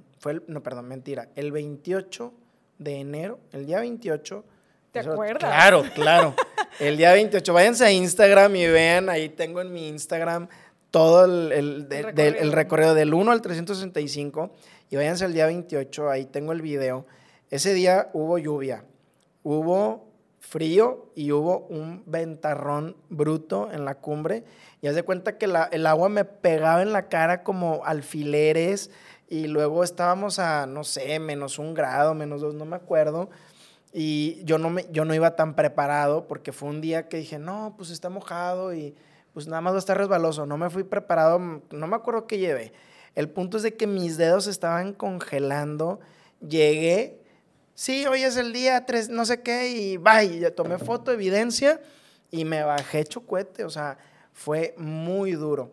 el 28 de enero, el día 28. ¿Te acuerdas? Claro. El día 28, váyanse a Instagram y vean, ahí tengo en mi Instagram todo el recorrido del 1 al 365 y váyanse al día 28, ahí tengo el video. Ese día hubo lluvia, hubo frío y hubo un ventarrón bruto en la cumbre. Y haz de cuenta que el agua me pegaba en la cara como alfileres y luego estábamos a, no sé, -1 grado, -2, no me acuerdo. Y yo no iba tan preparado porque fue un día que dije, no, pues está mojado y pues nada más va a estar resbaloso. No me fui preparado, no me acuerdo qué llevé. El punto es de que mis dedos estaban congelando. Llegué, sí, hoy es el día 3, no sé qué, y bye, ya tomé foto, evidencia y me bajé hecho cohete, o sea, fue muy duro.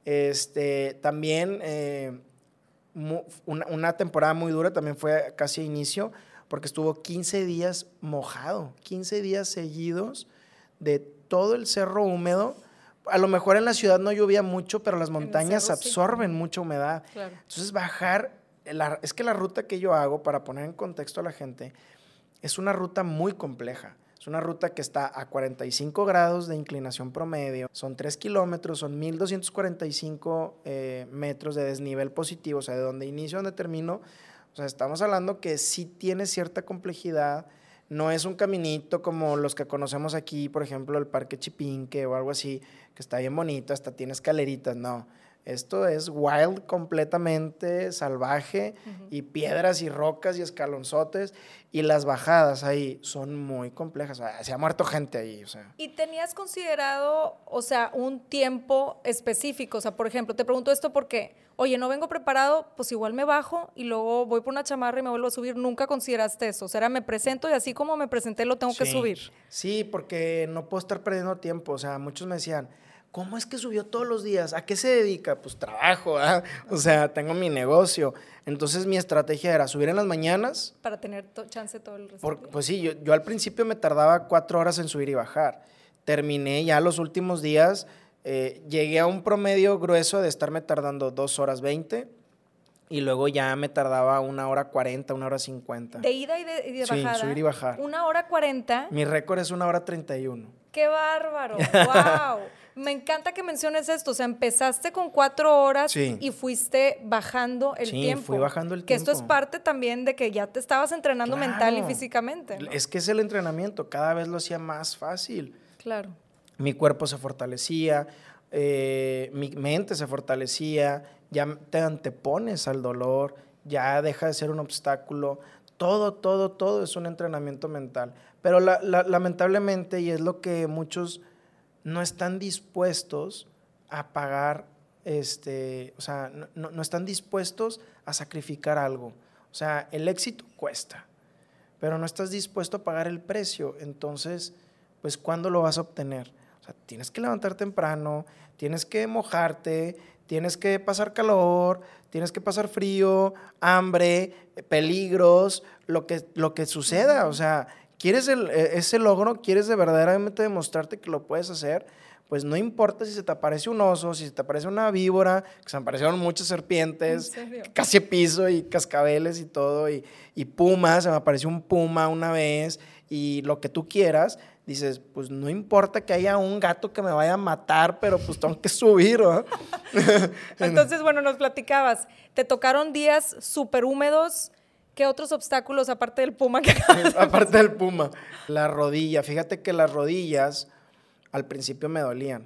También una temporada muy dura, también fue casi a inicio, porque estuvo 15 días mojado, 15 días seguidos de todo el cerro húmedo. A lo mejor en la ciudad no llovía mucho, pero las montañas absorben mucha humedad. Claro. Entonces bajar, es que la ruta que yo hago, para poner en contexto a la gente, es una ruta muy compleja. Es una ruta que está a 45 grados de inclinación promedio, son 3 kilómetros, son 1,245 metros de desnivel positivo, o sea, de donde inicio a donde termino. O sea, estamos hablando que sí tiene cierta complejidad, no es un caminito como los que conocemos aquí, por ejemplo, el Parque Chipinque o algo así, que está bien bonito, hasta tiene escaleritas, no. Esto es wild, completamente salvaje, y piedras y rocas y escalonzotes, y las bajadas ahí son muy complejas. O sea, se ha muerto gente ahí. O sea. ¿Y tenías considerado, o sea, un tiempo específico? O sea, por ejemplo, te pregunto esto porque, oye, no vengo preparado, pues igual me bajo y luego voy por una chamarra y me vuelvo a subir. ¿Nunca consideraste eso? O sea, me presento y así como me presenté lo tengo que subir. Sí, porque no puedo estar perdiendo tiempo. O sea, muchos me decían, ¿cómo es que subió todos los días? ¿A qué se dedica? Pues trabajo, ¿eh? O sea, tengo mi negocio. Entonces mi estrategia era subir en las mañanas. Para tener chance todo el resto. Pues sí, yo al principio me tardaba 4 horas en subir y bajar. Terminé ya los últimos días, llegué a un promedio grueso de estarme tardando 2 horas 20 y luego ya me tardaba 1 hora 40, 1 hora 50. ¿De ida y de bajada? Sí, subir y bajar. 1 hora 40. Mi récord es 1 hora 31. ¡Qué bárbaro! ¡Wow! Me encanta que menciones esto. O sea, empezaste con 4 horas y fuiste bajando el tiempo. Sí, fui bajando el tiempo. Que esto es parte también de que ya te estabas entrenando mental y físicamente, ¿no? Es que es el entrenamiento. Cada vez lo hacía más fácil. Claro. Mi cuerpo se fortalecía, mi mente se fortalecía, ya te antepones al dolor, ya deja de ser un obstáculo. Todo es un entrenamiento mental. Pero lamentablemente, y es lo que muchos no están dispuestos a pagar, o sea, no están dispuestos a sacrificar algo. O sea, el éxito cuesta, pero no estás dispuesto a pagar el precio. Entonces, pues, ¿cuándo lo vas a obtener? O sea, tienes que levantar temprano, tienes que mojarte, tienes que pasar calor, tienes que pasar frío, hambre, peligros, lo que suceda. O sea, ¿quieres ese logro? ¿Quieres de verdaderamente demostrarte que lo puedes hacer? Pues no importa si se te aparece un oso, si se te aparece una víbora, que se me aparecieron muchas serpientes, casi piso y cascabeles y todo, y pumas, se me apareció un puma una vez, y lo que tú quieras. Dices, pues no importa que haya un gato que me vaya a matar, pero pues tengo que subir, ¿no? Entonces, bueno, nos platicabas, te tocaron días súper húmedos. ¿Qué otros obstáculos, aparte del puma que acabas de Aparte del puma, la rodilla. Fíjate que las rodillas al principio me dolían.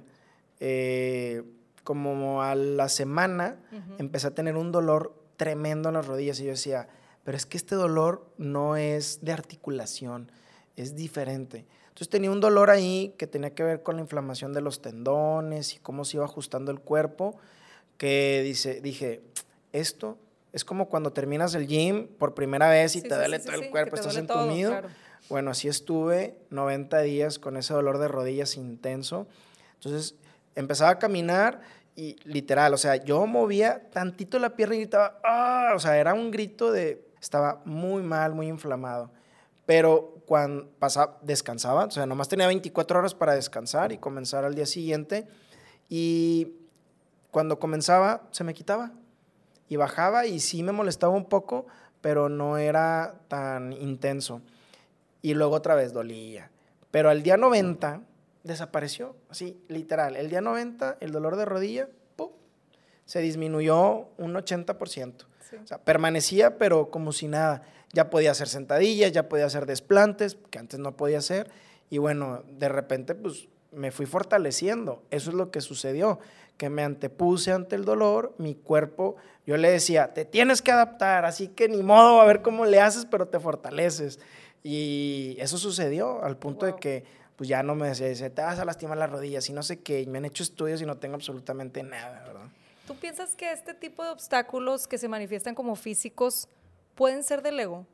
Como a la semana empecé a tener un dolor tremendo en las rodillas y yo decía, pero es que este dolor no es de articulación, es diferente. Entonces tenía un dolor ahí que tenía que ver con la inflamación de los tendones y cómo se iba ajustando el cuerpo, que dije, esto es como cuando terminas el gym por primera vez y te duele todo el cuerpo, estás entumido. Claro. Bueno, así estuve 90 días con ese dolor de rodillas intenso. Entonces empezaba a caminar y literal, o sea, yo movía tantito la pierna y gritaba, ¡ah! O sea, era un grito estaba muy mal, muy inflamado. Pero cuando descansaba, o sea, nomás tenía 24 horas para descansar y comenzar al día siguiente. Y cuando comenzaba, se me quitaba. Y bajaba y sí me molestaba un poco, pero no era tan intenso. Y luego otra vez dolía. Pero al día 90 desapareció, así, literal. El día 90, el dolor de rodilla, ¡pum!, se disminuyó un 80%. Sí. O sea, permanecía, pero como si nada. Ya podía hacer sentadillas, ya podía hacer desplantes, que antes no podía hacer. Y bueno, de repente, pues, me fui fortaleciendo. Eso es lo que sucedió, que me antepuse ante el dolor, mi cuerpo, yo le decía, te tienes que adaptar, así que ni modo, a ver cómo le haces, pero te fortaleces. Y eso sucedió al punto de que pues ya no me decía, te vas a lastimar las rodillas y no sé qué, y me han hecho estudios y no tengo absolutamente nada, ¿verdad? ¿Tú piensas que este tipo de obstáculos que se manifiestan como físicos pueden ser del ego?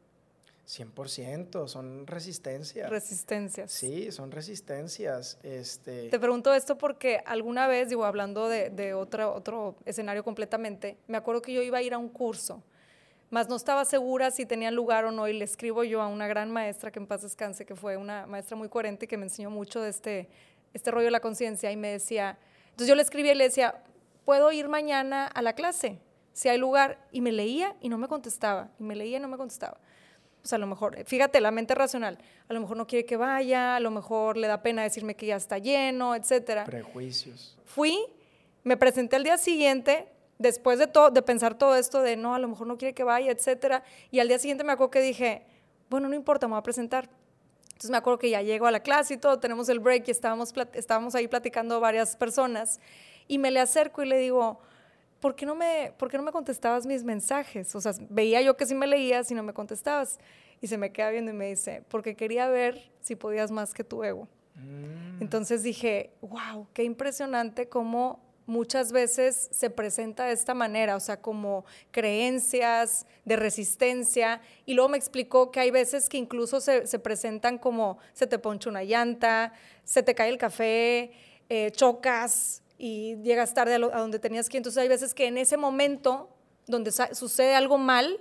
100%, son resistencias. Resistencias. Sí, son resistencias. Te pregunto esto porque alguna vez, digo, hablando de otro escenario completamente, me acuerdo que yo iba a ir a un curso, más no estaba segura si tenía lugar o no, y le escribo yo a una gran maestra, que en paz descanse, que fue una maestra muy coherente y que me enseñó mucho de este rollo de la conciencia, y me decía, entonces yo le escribía y le decía, ¿puedo ir mañana a la clase? Si hay lugar. Y me leía y no me contestaba, y me leía y no me contestaba. Pues a lo mejor, fíjate, la mente racional, a lo mejor no quiere que vaya, a lo mejor le da pena decirme que ya está lleno, etcétera. Prejuicios. Fui, me presenté al día siguiente, después de pensar todo esto de no, a lo mejor no quiere que vaya, etcétera, y al día siguiente me acuerdo que dije, bueno, no importa, me voy a presentar. Entonces me acuerdo que ya llego a la clase y todo, tenemos el break y estábamos ahí platicando varias personas, y me le acerco y le digo, ¿por qué no me contestabas mis mensajes? O sea, veía yo que sí me leías y no me contestabas. Y se me queda viendo y me dice, porque quería ver si podías más que tu ego. Entonces dije, wow, qué impresionante cómo muchas veces se presenta de esta manera, o sea, como creencias de resistencia. Y luego me explicó que hay veces que incluso se presentan como se te poncha una llanta, se te cae el café, chocas, y llegas tarde a donde tenías que ir. Entonces hay veces que en ese momento donde sucede algo mal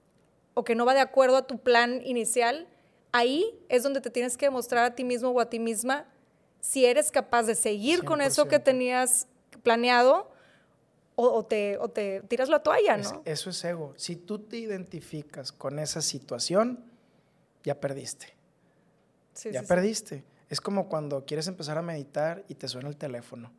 o que no va de acuerdo a tu plan inicial, ahí es donde te tienes que demostrar a ti mismo o a ti misma si eres capaz de seguir 100%. Con eso que tenías planeado o te tiras la toalla, ¿no? Eso es ego. Si tú te identificas con esa situación, ya perdiste. Ya perdiste. Es como cuando quieres empezar a meditar y te suena el teléfono.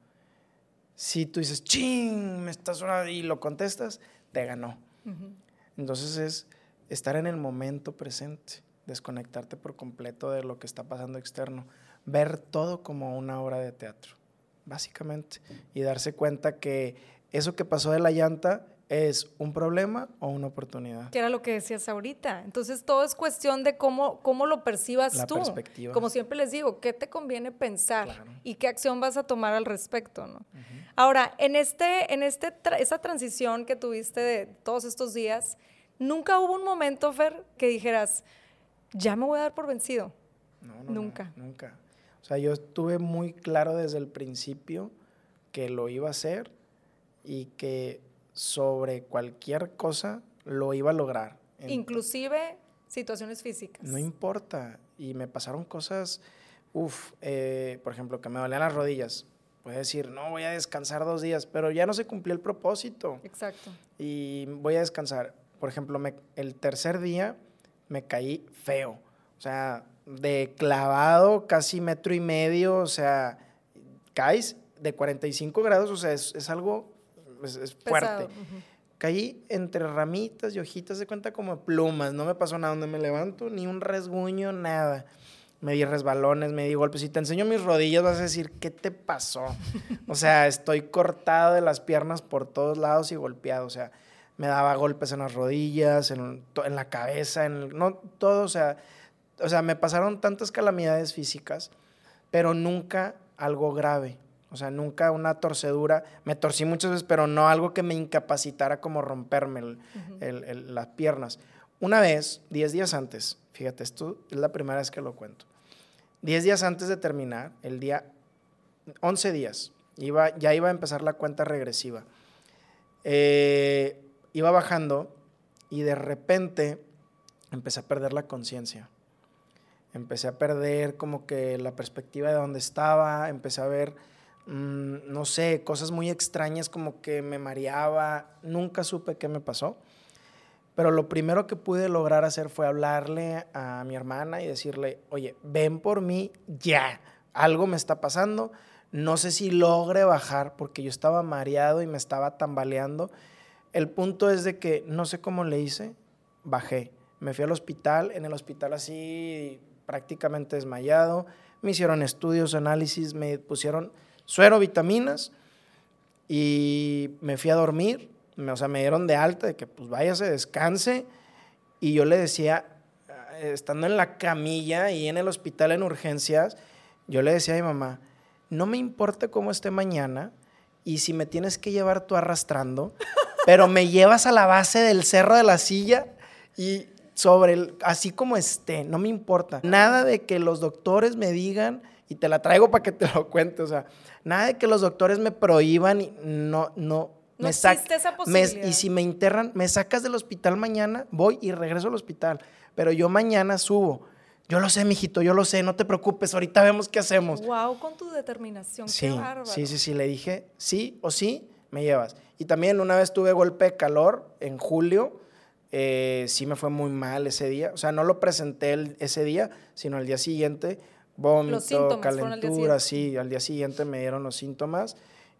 Si tú dices, ¡ching!, me está sonando, y lo contestas, te ganó. Entonces es estar en el momento presente, desconectarte por completo de lo que está pasando externo, ver todo como una obra de teatro, básicamente, y darse cuenta que eso que pasó de la llanta es un problema o una oportunidad. Que era lo que decías ahorita. Entonces todo es cuestión de cómo lo percibas tú. La perspectiva. Como siempre les digo, ¿qué te conviene pensar? Claro. ¿Y qué acción vas a tomar al respecto, no? Ahora, en esa transición que tuviste de todos estos días, ¿nunca hubo un momento, Fer, que dijeras, ya me voy a dar por vencido. No, Nunca. Nunca. O sea, yo estuve muy claro desde el principio que lo iba a hacer y que sobre cualquier cosa lo iba a lograr. Inclusive situaciones físicas. No importa. Y me pasaron cosas, por ejemplo, que me dolían las rodillas. Puedes decir, no, voy a descansar 2 días, pero ya no se cumplió el propósito. Exacto. Y voy a descansar. Por ejemplo, el tercer día me caí feo. O sea, de clavado casi 1.5 metros, o sea, caes de 45 grados, o sea, es algo, es fuerte. Uh-huh. Caí entre ramitas y hojitas, de cuenta como plumas, no me pasó nada, donde me levanto, ni un rasguño, nada. Me di resbalones, me di golpes. Si te enseño mis rodillas vas a decir, ¿qué te pasó? O sea, estoy cortado de las piernas por todos lados y golpeado, o sea, me daba golpes en las rodillas, en la cabeza, no, todo, o sea, me pasaron tantas calamidades físicas, pero nunca algo grave. O sea, nunca una torcedura. Me torcí muchas veces, pero no algo que me incapacitara como romperme las piernas. Una vez, 10 días antes, fíjate, esto es la primera vez que lo cuento. 10 días antes de terminar, el día 11 días, ya iba a empezar la cuenta regresiva. Iba bajando y de repente empecé a perder la conciencia. Empecé a perder como que la perspectiva de dónde estaba, empecé a ver, no sé, cosas muy extrañas, como que me mareaba, nunca supe qué me pasó, pero lo primero que pude lograr hacer fue hablarle a mi hermana y decirle, oye, ven por mí ya, algo me está pasando, no sé si logre bajar, porque yo estaba mareado y me estaba tambaleando. El punto es de que no sé cómo le hice, bajé, me fui al hospital, en el hospital así prácticamente desmayado, me hicieron estudios, análisis, me pusieron suero, vitaminas y me fui a dormir, o sea, me dieron de alta de que pues váyase, descanse, y yo le decía, estando en la camilla y en el hospital en urgencias, yo le decía a mi mamá, no me importa cómo esté mañana y si me tienes que llevar tú arrastrando, pero me llevas a la base del cerro de la Silla y así como esté, no me importa. Nada de que los doctores me digan, y te la traigo para que te lo cuente, o sea, nada de que los doctores me prohíban, no existe esa posibilidad. Y si me internan, me sacas del hospital mañana, voy y regreso al hospital, pero yo mañana subo. Yo lo sé, mijito, yo lo sé, no te preocupes, ahorita vemos qué hacemos. Wow, con tu determinación, sí, qué bárbaro. Sí, le dije, sí o sí, me llevas. Y también una vez tuve golpe de calor en julio. Sí me fue muy mal ese día, o sea, no lo presenté ese día, sino al día siguiente, vómito, calentura, sí, al día siguiente me dieron los síntomas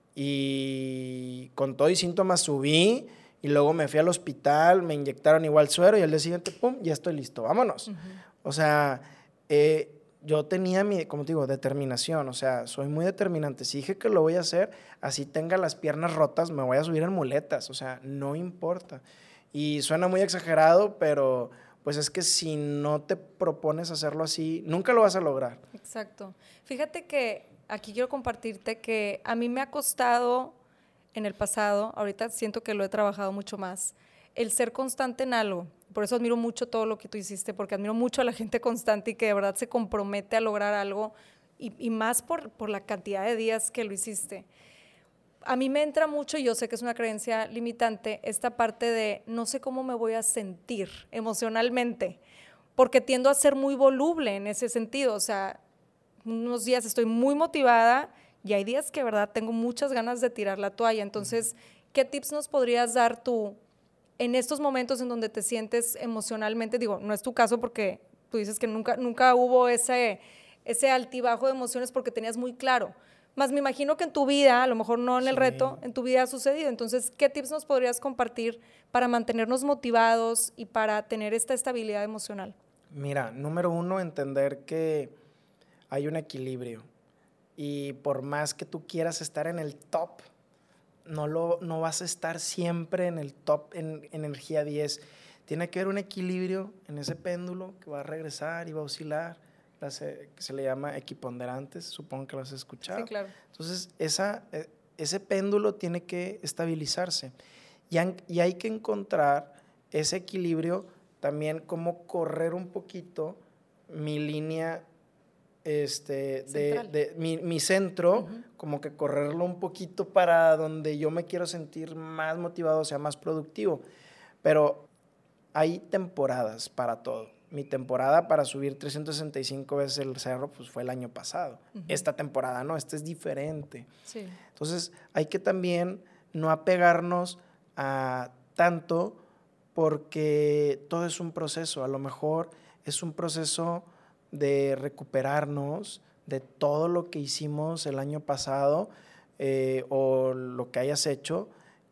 y con todo y síntomas subí y luego me fui al hospital, me inyectaron igual suero y al día siguiente, pum, ya estoy listo, vámonos. Uh-huh. O sea, yo tenía como te digo, determinación, o sea, soy muy determinante. Si dije que lo voy a hacer, así tenga las piernas rotas, me voy a subir en muletas, o sea, no importa. Y suena muy exagerado, pero pues es que si no te propones hacerlo así, nunca lo vas a lograr. Exacto. Fíjate que aquí quiero compartirte que a mí me ha costado en el pasado, ahorita siento que lo he trabajado mucho más, el ser constante en algo. Por eso admiro mucho todo lo que tú hiciste, porque admiro mucho a la gente constante y que de verdad se compromete a lograr algo, y más por la cantidad de días que lo hiciste. A mí me entra mucho, y yo sé que es una creencia limitante, esta parte de no sé cómo me voy a sentir emocionalmente, porque tiendo a ser muy voluble en ese sentido. O sea, unos días estoy muy motivada y hay días que, verdad, tengo muchas ganas de tirar la toalla. Entonces, ¿qué tips nos podrías dar tú en estos momentos en donde te sientes emocionalmente? Digo, no es tu caso porque tú dices que nunca hubo ese altibajo de emociones porque tenías muy claro. Más me imagino que en tu vida, a lo mejor no en el reto, en tu vida ha sucedido. Entonces, ¿qué tips nos podrías compartir para mantenernos motivados y para tener esta estabilidad emocional? Mira, número 1, entender que hay un equilibrio. Y por más que tú quieras estar en el top, no vas a estar siempre en el top en energía 10. Tiene que haber un equilibrio en ese péndulo que va a regresar y va a oscilar. Que se le llama equiponderantes, supongo que lo has escuchado. Sí, claro. Entonces, ese péndulo tiene que estabilizarse y hay que encontrar ese equilibrio también cómo correr un poquito mi línea, mi centro, como que correrlo un poquito para donde yo me quiero sentir más motivado, o sea, más productivo. Pero hay temporadas para todo. Mi temporada para subir 365 veces el cerro, pues fue el año pasado. Esta temporada no, esta es diferente. Sí. Entonces, hay que también no apegarnos a tanto, porque todo es un proceso. A lo mejor es un proceso de recuperarnos de todo lo que hicimos el año pasado, o lo que hayas hecho,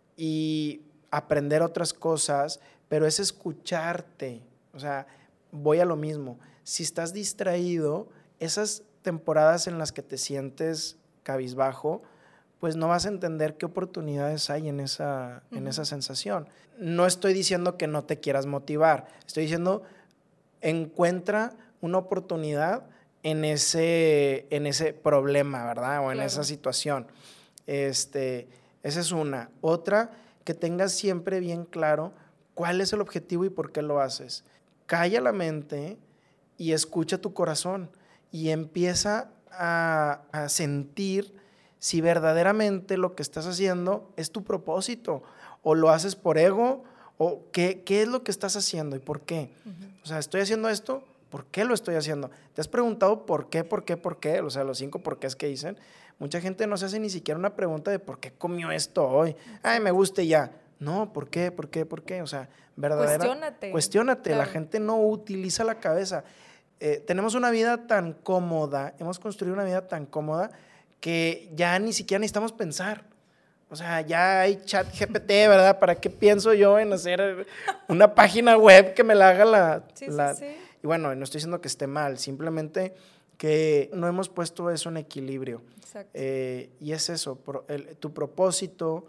y aprender otras cosas, pero es escucharte. O sea, voy a lo mismo. Si estás distraído, esas temporadas en las que te sientes cabizbajo, pues no vas a entender qué oportunidades hay en esa sensación. No estoy diciendo que no te quieras motivar, estoy diciendo, encuentra una oportunidad en ese problema, ¿verdad? O en esa situación. Esa es una. Otra, que tengas siempre bien claro cuál es el objetivo y por qué lo haces. Calla la mente y escucha tu corazón y empieza a sentir si verdaderamente lo que estás haciendo es tu propósito, o lo haces por ego, o qué es lo que estás haciendo y por qué. O sea, estoy haciendo esto, ¿por qué lo estoy haciendo? ¿Te has preguntado por qué? O sea, los 5 porqués que dicen. Mucha gente no se hace ni siquiera una pregunta de por qué comió esto hoy. Ay, me gusta y ya. No, ¿por qué? O sea, Cuestiónate. Claro. La gente no utiliza la cabeza. Tenemos una vida tan cómoda, hemos construido una vida tan cómoda, que ya ni siquiera necesitamos pensar. O sea, ya hay chat GPT, ¿verdad? ¿Para qué pienso yo en hacer una página web que me la haga Sí. Y bueno, no estoy diciendo que esté mal, simplemente que no hemos puesto eso en equilibrio. Exacto. Y es eso, tu propósito,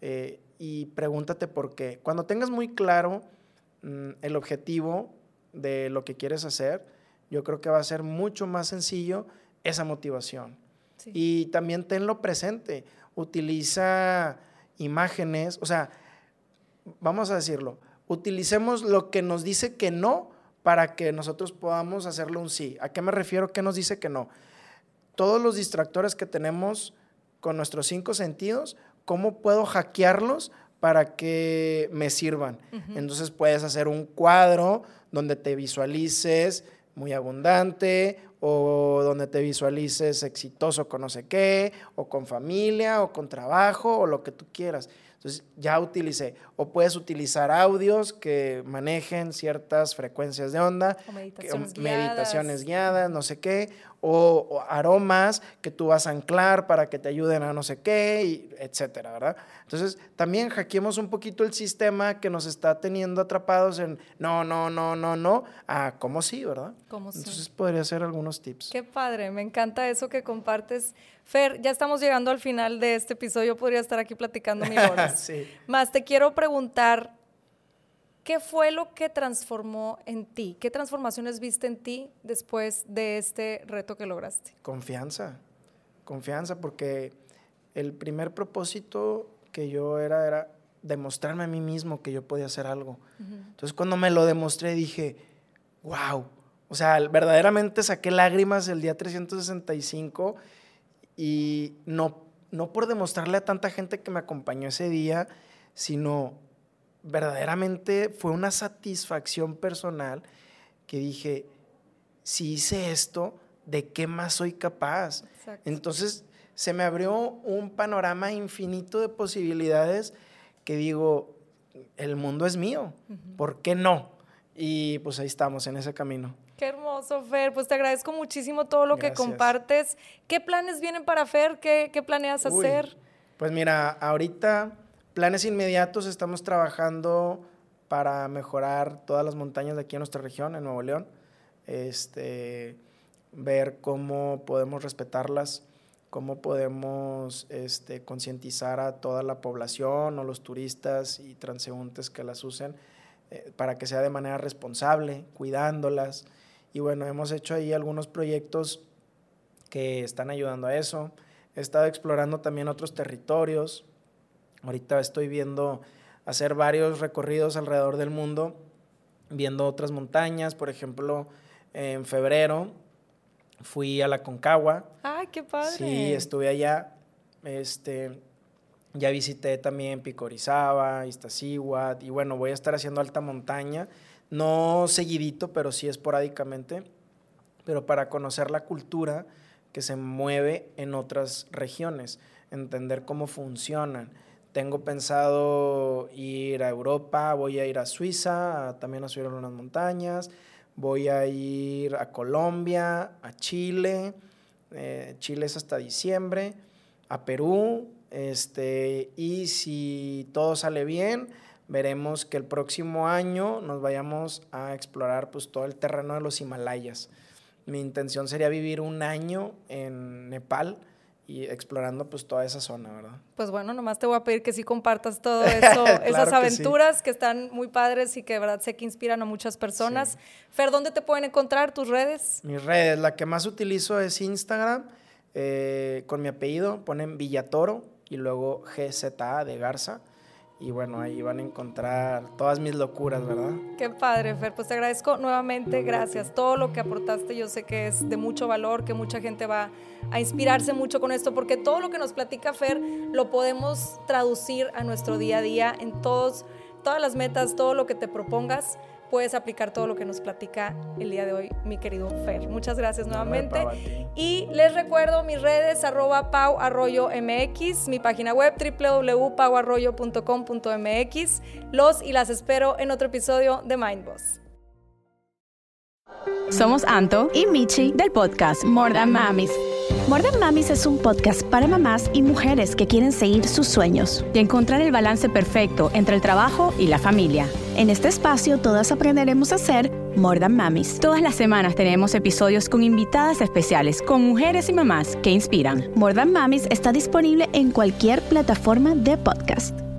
y pregúntate por qué. Cuando tengas muy claro el objetivo de lo que quieres hacer, yo creo que va a ser mucho más sencillo esa motivación. Sí. Y también tenlo presente, utiliza imágenes, o sea, vamos a decirlo, utilicemos lo que nos dice que no para que nosotros podamos hacerle un sí. ¿A qué me refiero? ¿Qué nos dice que no? Todos los distractores que tenemos con nuestros 5 sentidos, ¿cómo puedo hackearlos para que me sirvan? Entonces puedes hacer un cuadro donde te visualices muy abundante, o donde te visualices exitoso con no sé qué, o con familia, o con trabajo, o lo que tú quieras. Entonces ya utilicé, o puedes utilizar audios que manejen ciertas frecuencias de onda, o meditaciones guiadas, no sé qué, o aromas que tú vas a anclar para que te ayuden a no sé qué, y etcétera, ¿verdad? Entonces también hackeemos un poquito el sistema que nos está teniendo atrapados en no, ¿cómo sí, verdad? ¿Cómo sí? Entonces podría ser algunos tips. Qué padre, me encanta eso que compartes. Fer, ya estamos llegando al final de este episodio, podría estar aquí platicando 1000 horas. Sí. Más te quiero preguntar, ¿qué fue lo que transformó en ti? ¿Qué transformaciones viste en ti después de este reto que lograste? Confianza, porque el primer propósito que yo era demostrarme a mí mismo que yo podía hacer algo. Entonces cuando me lo demostré dije, wow, o sea, verdaderamente saqué lágrimas el día 365, y no por demostrarle a tanta gente que me acompañó ese día, sino verdaderamente fue una satisfacción personal que dije, si hice esto, ¿de qué más soy capaz? Exacto. Entonces se me abrió un panorama infinito de posibilidades que digo, el mundo es mío, ¿por qué no? Y pues ahí estamos en ese camino. Qué hermoso, Fer. Pues te agradezco muchísimo todo lo que compartes. ¿Qué planes vienen para Fer? ¿Qué planeas hacer? Pues mira, ahorita planes inmediatos, estamos trabajando para mejorar todas las montañas de aquí en nuestra región, en Nuevo León. Ver cómo podemos respetarlas, cómo podemos concientizar a toda la población o los turistas y transeúntes que las usen, para que sea de manera responsable, cuidándolas. Y bueno, hemos hecho ahí algunos proyectos que están ayudando a eso. He estado explorando también otros territorios. Ahorita estoy viendo hacer varios recorridos alrededor del mundo viendo otras montañas. Por ejemplo, en febrero fui a la Aconcagua. ¡Ay, qué padre! Sí, estuve allá. Ya visité también Pico Orizaba, Iztaccíhuatl, y bueno, voy a estar haciendo alta montaña, no seguidito, pero sí esporádicamente, pero para conocer la cultura que se mueve en otras regiones, entender cómo funcionan. Tengo pensado ir a Europa, voy a ir a Suiza, también a subir a unas montañas, voy a ir a Colombia, a Chile, Chile es hasta diciembre, a Perú, y si todo sale bien, veremos que el próximo año nos vayamos a explorar pues todo el terreno de los Himalayas. Mi intención sería vivir un año en Nepal y explorando pues toda esa zona, ¿verdad? Pues bueno, nomás te voy a pedir que sí compartas todo eso, Claro esas aventuras que sí. que están muy padres y que de verdad sé que inspiran a muchas personas. Sí. Fer, ¿dónde te pueden encontrar tus redes? Mis redes, la que más utilizo es Instagram, con mi apellido, ponen Villatoro y luego GZA de Garza. Y bueno, ahí van a encontrar todas mis locuras, ¿verdad? Qué padre, Fer. Pues te agradezco nuevamente, gracias. Todo lo que aportaste yo sé que es de mucho valor, que mucha gente va a inspirarse mucho con esto, porque todo lo que nos platica Fer lo podemos traducir a nuestro día a día en todas las metas, todo lo que te propongas. Puedes aplicar todo lo que nos platica el día de hoy, mi querido Fer. Muchas gracias nuevamente. Y les recuerdo mis redes, @PauArroyoMX, mi página web, www.pauarroyo.com.mx. Los y las espero en otro episodio de Mindboss. Somos Anto y Michi del podcast More Than Mamis. More Than Mamis es un podcast para mamás y mujeres que quieren seguir sus sueños y encontrar el balance perfecto entre el trabajo y la familia. En este espacio todas aprenderemos a ser More Than Mamis. Todas las semanas tenemos episodios con invitadas especiales, con mujeres y mamás que inspiran. More Than Mamis está disponible en cualquier plataforma de podcast.